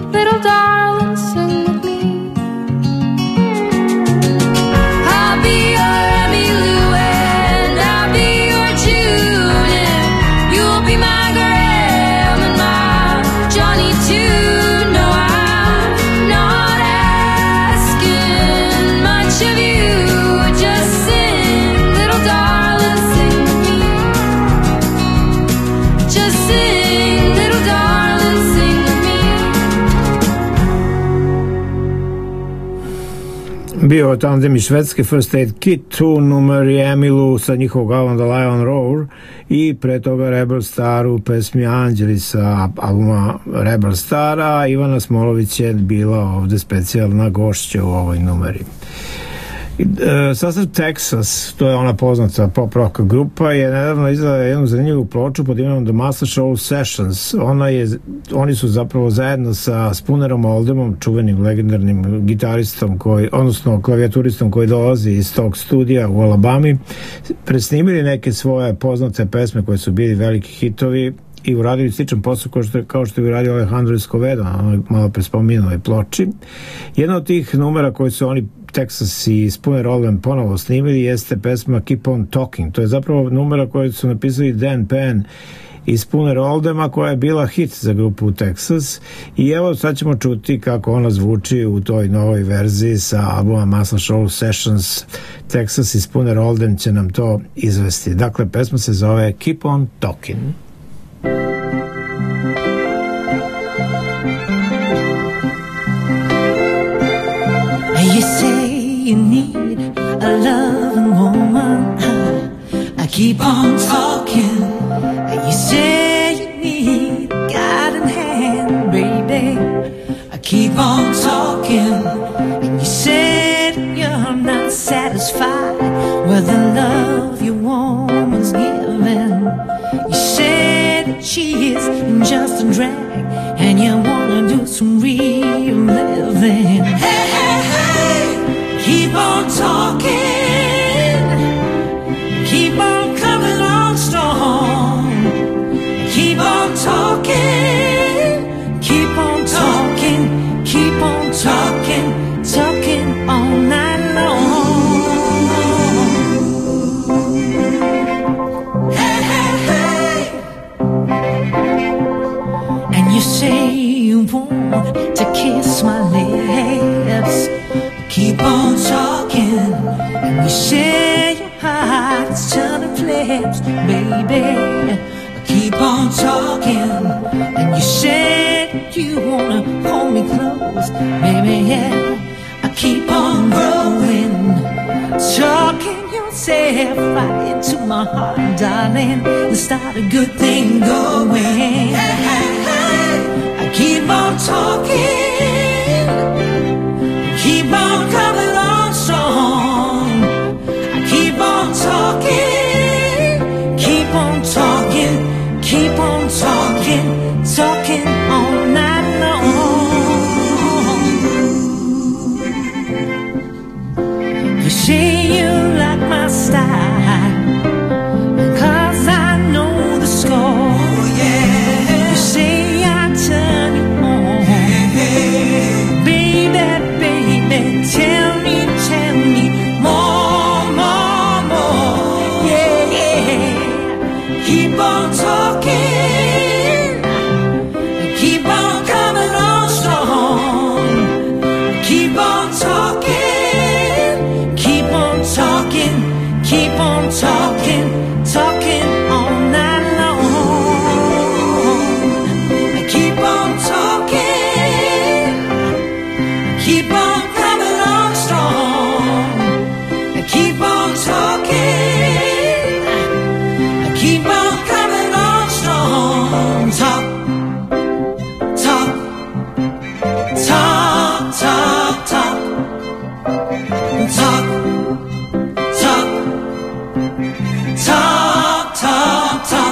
little darling, sing with me. I'll be your Emmylou and I'll be your June, and you'll be my Graham and my Johnny too. No, I'm not asking much of you. Just sing, little darling, sing with me. Just sing, little darling, sing with me. Bio tandem iz Švedske, First Aid Kit, tu numer je Emmylou sa njihovog albuma The Lion Roar i pre toga Rebel Star u pesmi Anđeli sa albuma Rebel Stara. Ivana Smolović je bila ovde specijalna gošća u ovoj numeri. E, sastav Texas, to je ona poznata pop rock grupa, je nedavno izdala jednu zanimljivu ploču pod imenom The Master Show Sessions. Ona je, oni su zapravo zajedno sa Spoonerom Oldhamom, čuvenim legendarnim gitaristom koji, odnosno klavijaturistom koji dolazi iz tog studija u Alabami, presnimili neke svoje poznate pesme koje su bili veliki hitovi i uradili sličan posao kao što je, kao što je uradio Alejandro Escovedo na onoj malo pre spominoj ploči. Jedna od tih numera koji su oni Texas i Spooner Oldham ponovo snimili jeste pesma Keep on Talking. To je zapravo numera koju su napisali Dan Penn i Spooner Oldhama, koja je bila hit za grupu Texas, i evo sad ćemo čuti kako ona zvuči u toj novoj verziji sa albuma Master Show Sessions. Texas i Spooner Oldham će nam to izvesti. Dakle, pesma se zove Keep on Talking. You say you need a loving woman, I keep on talking. You say you need a guiding hand, baby, I keep on talking. And you said you're not satisfied with the love your woman's giving. You said she is just a drag and you wanna do some real living. Hey, hey, hey, keep on talking, keep on coming on strong, keep on talking, keep on talking, keep on talking, talking all night long. Hey, hey, hey, and you say you want to kiss my lips, keep on talking. And you say your heart's turning flips, baby, keep on talking. And you said you wanna hold me close, baby, yeah, I keep on growing, talking yourself right into my heart, darling, and start a good thing going. Hey, hey, hey, I keep on talking, keep on coming on strong, I keep on talking, keep on talking, keep on talking, talking all night long. You say you like my style, 'cause I know the score. Oh, yeah. You say I turn you on, yeah. Baby, baby, tell me, tell me more, more, more. Yeah, yeah. Keep on talking, keep on coming on strong, keep on talking, keep on talking, keep on talking, talking all night long. Keep on talking, keep on coming on strong, keep on talking, keep on coming on strong. Talk, talk, talk, talk, talk, talk, talk, talk, talk, talk.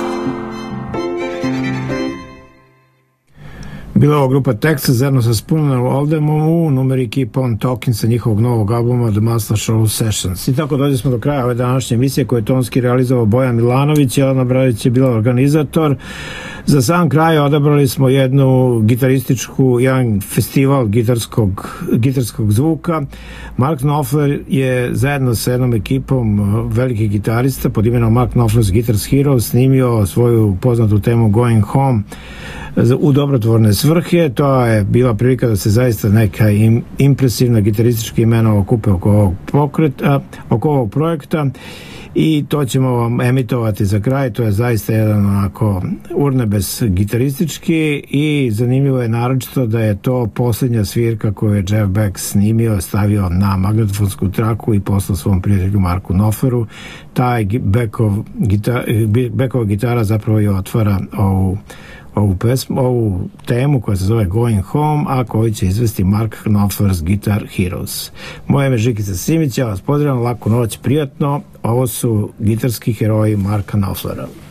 Bila ova grupa Texas zajedno sa Spooner Oldhamom u numeri Keep on Talking sa njihovog novog albuma The Master Show Sessions. I tako dođe smo do kraja ove današnje emisije koje je tonski realizovao Bojan Milanović. Jelena Bradić je bila organizator. Za sam kraj odabrali smo jednu gitarističku, jedan festival gitarskog, gitarskog zvuka. Mark Knopfler je zajedno sa jednom ekipom velikih gitarista pod imenom Mark Knopfler's Guitar Heroes snimio svoju poznatu temu Going Home u dobrotvorne svrhe. To je bila prilika da se zaista neka im, impresivna gitaristička imena okupe oko ovog, pokreta, oko ovog projekta i to ćemo vam emitovati za kraj. To je zaista jedan onako urnebes gitaristički i zanimljivo je naročito da je to posljednja svirka koju je Jeff Beck snimio, stavio na magnetofonsku traku i poslao svom prijatelju Marku Knopfleru. Taj Beckov gita, Beckova gitara zapravo je otvara ovu Ovu, pesmu, ovu temu koja se zove Going Home, a koju će izvesti Mark Knopfler's Guitar Heroes. Moje ime je Žikica Simić, ja vas pozdravljam, laku noć, prijatno. Ovo su gitarski heroji Marka Knopflera.